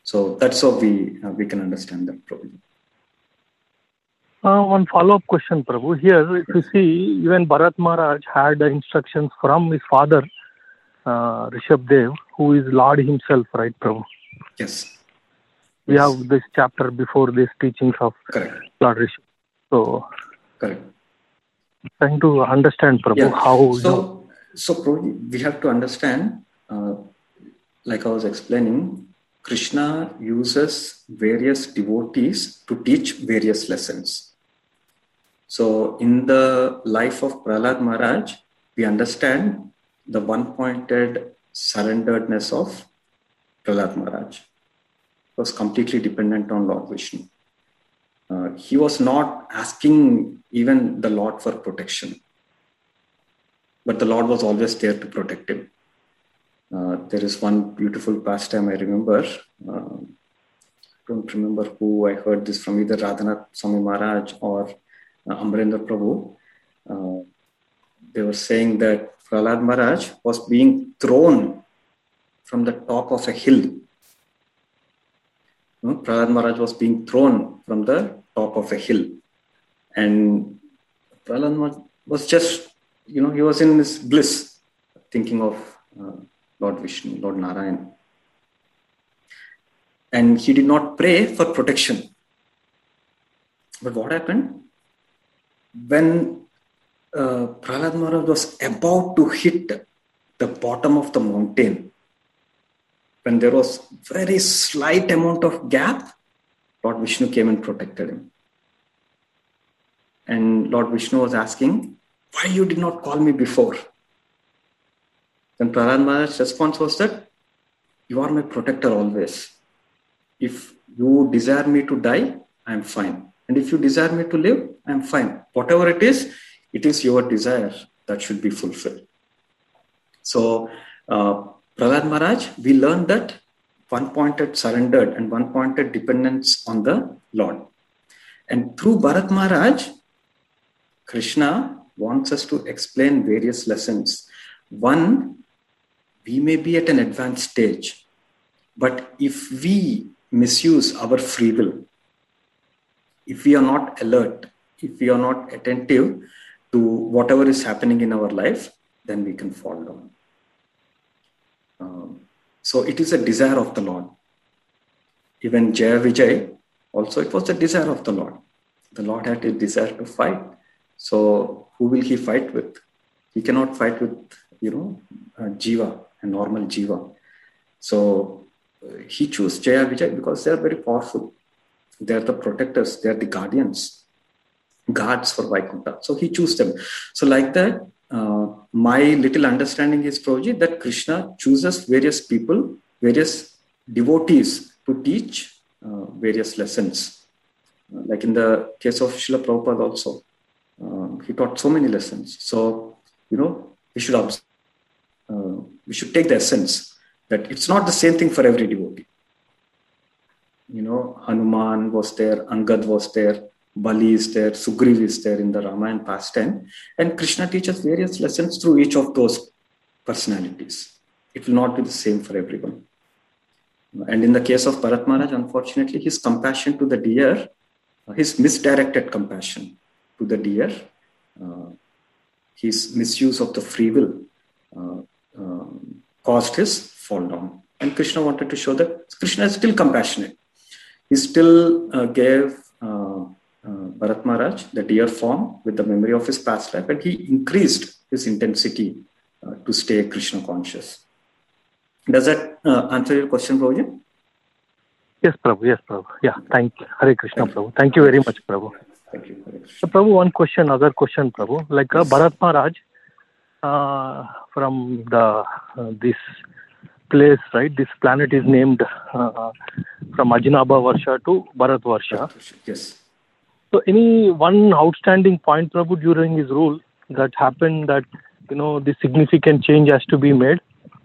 So that's how we uh, we can understand that probably. Uh, one follow-up question, Prabhu. Here, if you see, even Bharat Maharaj had the instructions from his father, uh, Rishabh Dev, who is Lord himself, right, Prabhu? Yes. We yes. have this chapter before these teachings of Correct. Lord Rishabh. So, correct. Trying to understand, Prabhu, yeah. how... So, you know, so probably we have to understand, uh, like I was explaining, Krishna uses various devotees to teach various lessons. So in the life of Prahlad Maharaj, we understand the one-pointed surrenderedness of Prahlad Maharaj. He was completely dependent on Lord Vishnu. Uh, he was not asking even the Lord for protection, but the Lord was always there to protect him. Uh, there is one beautiful pastime I remember. Uh, I don't remember who I heard this from, either Radhanath Swami Maharaj or uh, Amrendra Prabhu. Uh, they were saying that Prahlad Maharaj was being thrown from the top of a hill. You know, Prahlad Maharaj was being thrown from the top of a hill. And Prahlad Maharaj was just, you know, he was in this bliss, thinking of uh, Lord Vishnu, Lord Narayan. And he did not pray for protection. But what happened? When uh, Prahlad Maharaj was about to hit the bottom of the mountain, when there was very slight amount of gap, Lord Vishnu came and protected him. And Lord Vishnu was asking, why you did not call me before? Then Prahlad Maharaj's response was that, you are my protector always. If you desire me to die, I am fine. And if you desire me to live, I am fine. Whatever it is, it is your desire that should be fulfilled. So, uh, Prahlad Maharaj, we learned that one-pointed surrendered and one-pointed dependence on the Lord. And through Bharat Maharaj, Krishna wants us to explain various lessons. One, we may be at an advanced stage, but if we misuse our free will, if we are not alert, if we are not attentive to whatever is happening in our life, then we can fall down. Um, so it is a desire of the Lord. Even Jaya Vijay, also it was the desire of the Lord. The Lord had a desire to fight. So who will he fight with? He cannot fight with, you know, a Jiva, a normal Jiva. So uh, he chose Jaya Vijay because they are very powerful. They are the protectors. They are the guardians, guards for Vaikuntha. So he chose them. So like that, uh, my little understanding is, Prabhuji, that Krishna chooses various people, various devotees to teach uh, various lessons. Uh, like in the case of Srila Prabhupada also, uh, he taught so many lessons. So, you know, we should observe, uh, we should take the essence that it's not the same thing for every devotee. You know, Hanuman was there, Angad was there, Bali is there, Sugriv is there in the Ramayana pastime. And Krishna teaches various lessons through each of those personalities. It will not be the same for everyone. And in the case of Bharat Maharaj, unfortunately, his compassion to the deer, his misdirected compassion to the deer, uh, his misuse of the free will uh, uh, caused his fall down. And Krishna wanted to show that Krishna is still compassionate. He still uh, gave uh, uh, Bharat Maharaj the deer form with the memory of his past life, and he increased his intensity uh, to stay Krishna conscious. Does that uh, answer your question, Prabhuji? Yes, Prabhu. Yes, Prabhu. Yeah, thank you. Hare Krishna, Thank Prabhu. Thank you very much, Prabhu. Thank you. Hare Krishna. So, Prabhu, one question, other question, Prabhu. Like uh, Yes. Bharat Maharaj, uh, from the uh, this place, right? This planet is named uh, from Ajnaba Varsha to Bharat Varsha. Yes. So, any one outstanding point, Prabhu, during his rule that happened that, you know, this significant change has to be made?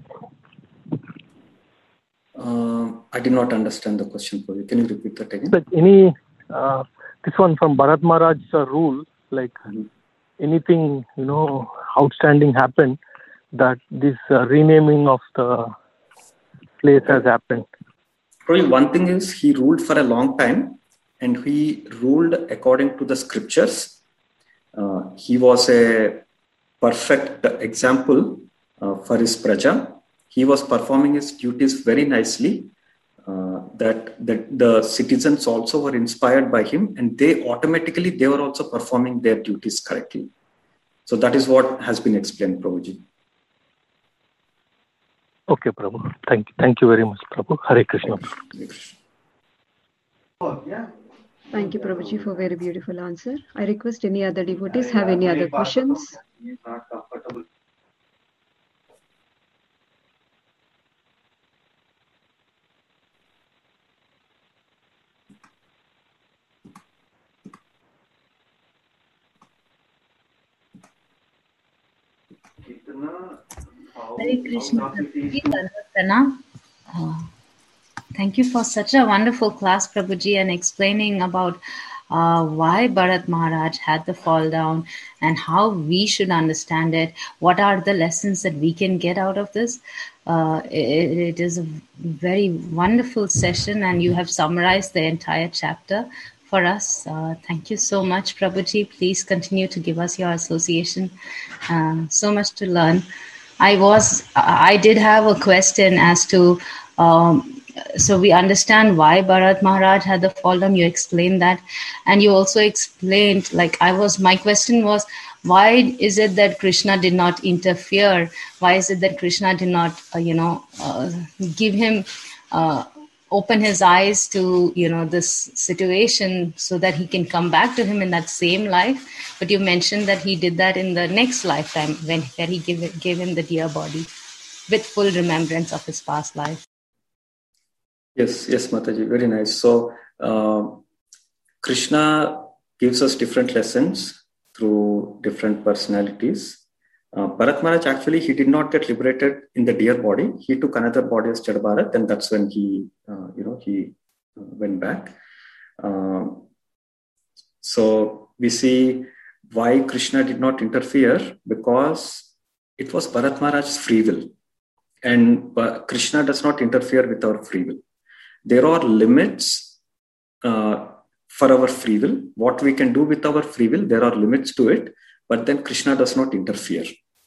Uh, I did not understand the question, Prabhuji. Can you repeat that again? Like any, uh, this one from Bharat Maharaj's uh, rule, like Mm-hmm. anything, you know, outstanding happened that this uh, renaming of the place has happened. Probably one thing is he ruled for a long time, and he ruled according to the scriptures. Uh, he was a perfect example uh, for his praja. He was performing his duties very nicely. Uh, that, that the citizens also were inspired by him, and they automatically, they were also performing their duties correctly. So that is what has been explained, Prabhuji. Okay, Prabhu. Thank you. Thank you very much, Prabhu. Hare Krishna. Hare Krishna. Thank you, Prabhuji, for a very beautiful answer. I request any other devotees have any other questions. Hare Krishna. Uh, thank you for such a wonderful class, Prabhuji, and explaining about uh, why Bharat Maharaj had the fall down and how we should understand it. What are the lessons that we can get out of this? Uh, it, it is a very wonderful session, and you have summarized the entire chapter for us. Uh, thank you so much, Prabhuji. Please continue to give us your association. Uh, so much to learn. I was, I did have a question as to, um, so we understand why Bharat Maharaj had the fall down. You explained that. And you also explained, like I was, my question was, why is it that Krishna did not interfere? Why is it that Krishna did not, uh, you know, uh, give him, uh, open his eyes to, you know, this situation so that he can come back to him in that same life? But you mentioned that he did that in the next lifetime when where he gave, gave him the dear body with full remembrance of his past life. Yes, yes, Mataji, very nice. So uh, Krishna gives us different lessons through different personalities. Uh, Bharat Maharaj, actually, he did not get liberated in the dear body. He took another body as Jada Bharat, and that's when he, uh, you know, he uh, went back. Um, so we see why Krishna did not interfere, because it was Bharat Maharaj's free will, and uh, Krishna does not interfere with our free will. There are limits uh, for our free will. What we can do with our free will, there are limits to it. But then Krishna does not interfere.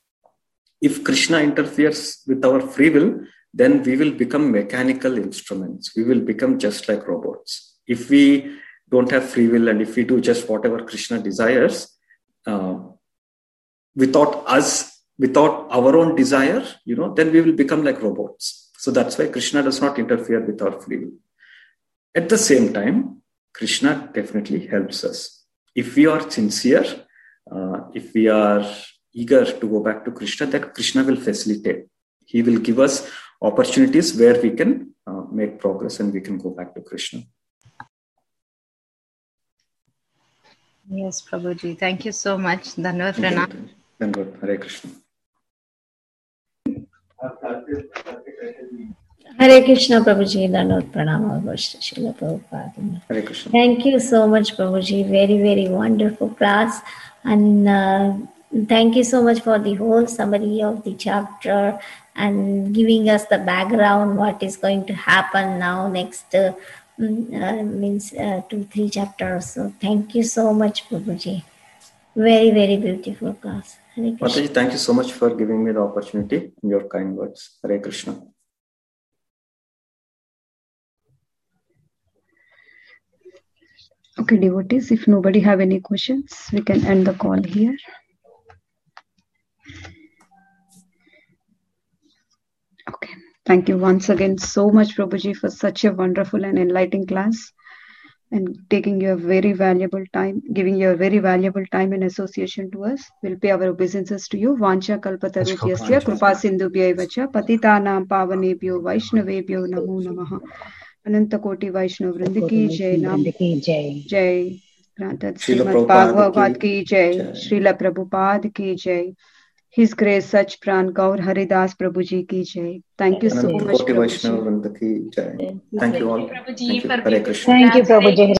If Krishna interferes with our free will, then we will become mechanical instruments. We will become just like robots. If we don't have free will and if we do just whatever Krishna desires, uh, without us, without our own desire, you know, then we will become like robots. So that's why Krishna does not interfere with our free will. At the same time, Krishna definitely helps us. If we are sincere, Uh, if we are eager to go back to Krishna, that Krishna will facilitate. He will give us opportunities where we can uh, make progress and we can go back to Krishna. Yes, Prabhuji. Thank you so much. Dhanavad Pranam. Dhanavad. Hare Krishna. Hare Krishna, Prabhuji. Dhanavad Pranam. Srila Prabhupada. Hare Krishna. Thank you so much, Prabhuji. Very, very wonderful class. And uh, thank you so much for the whole summary of the chapter and giving us the background, what is going to happen now next uh, uh, means uh, two, three chapters. So thank you so much, Prabhuji. Very, very beautiful class. Hare Krishna. Mataji, thank you so much for giving me the opportunity and your kind words. Hare Krishna. Okay, devotees, if nobody have any questions, we can end the call here. Okay, thank you once again so much, Prabhuji, for such a wonderful and enlightening class and taking your very valuable time, giving your very valuable time and association to us. We'll pay our obeisances to you. Vancha kalpatarubhyasya kripa sindhubhyaivacha patitanam pavanebhyo vaishnavebhyo namo namaha. अनंत कोटि वैष्णव वृंद की जय. नाम जय. श्रीमद् भागवत की जय. श्रील प्रभुपाद की जय. His Grace Sach Pran Gaur Haridas Prabhuji ki jai. Thank you so much, Prabhuji. Thank you all. Thank you. Hare Krishna. Thank you, Prabhuji.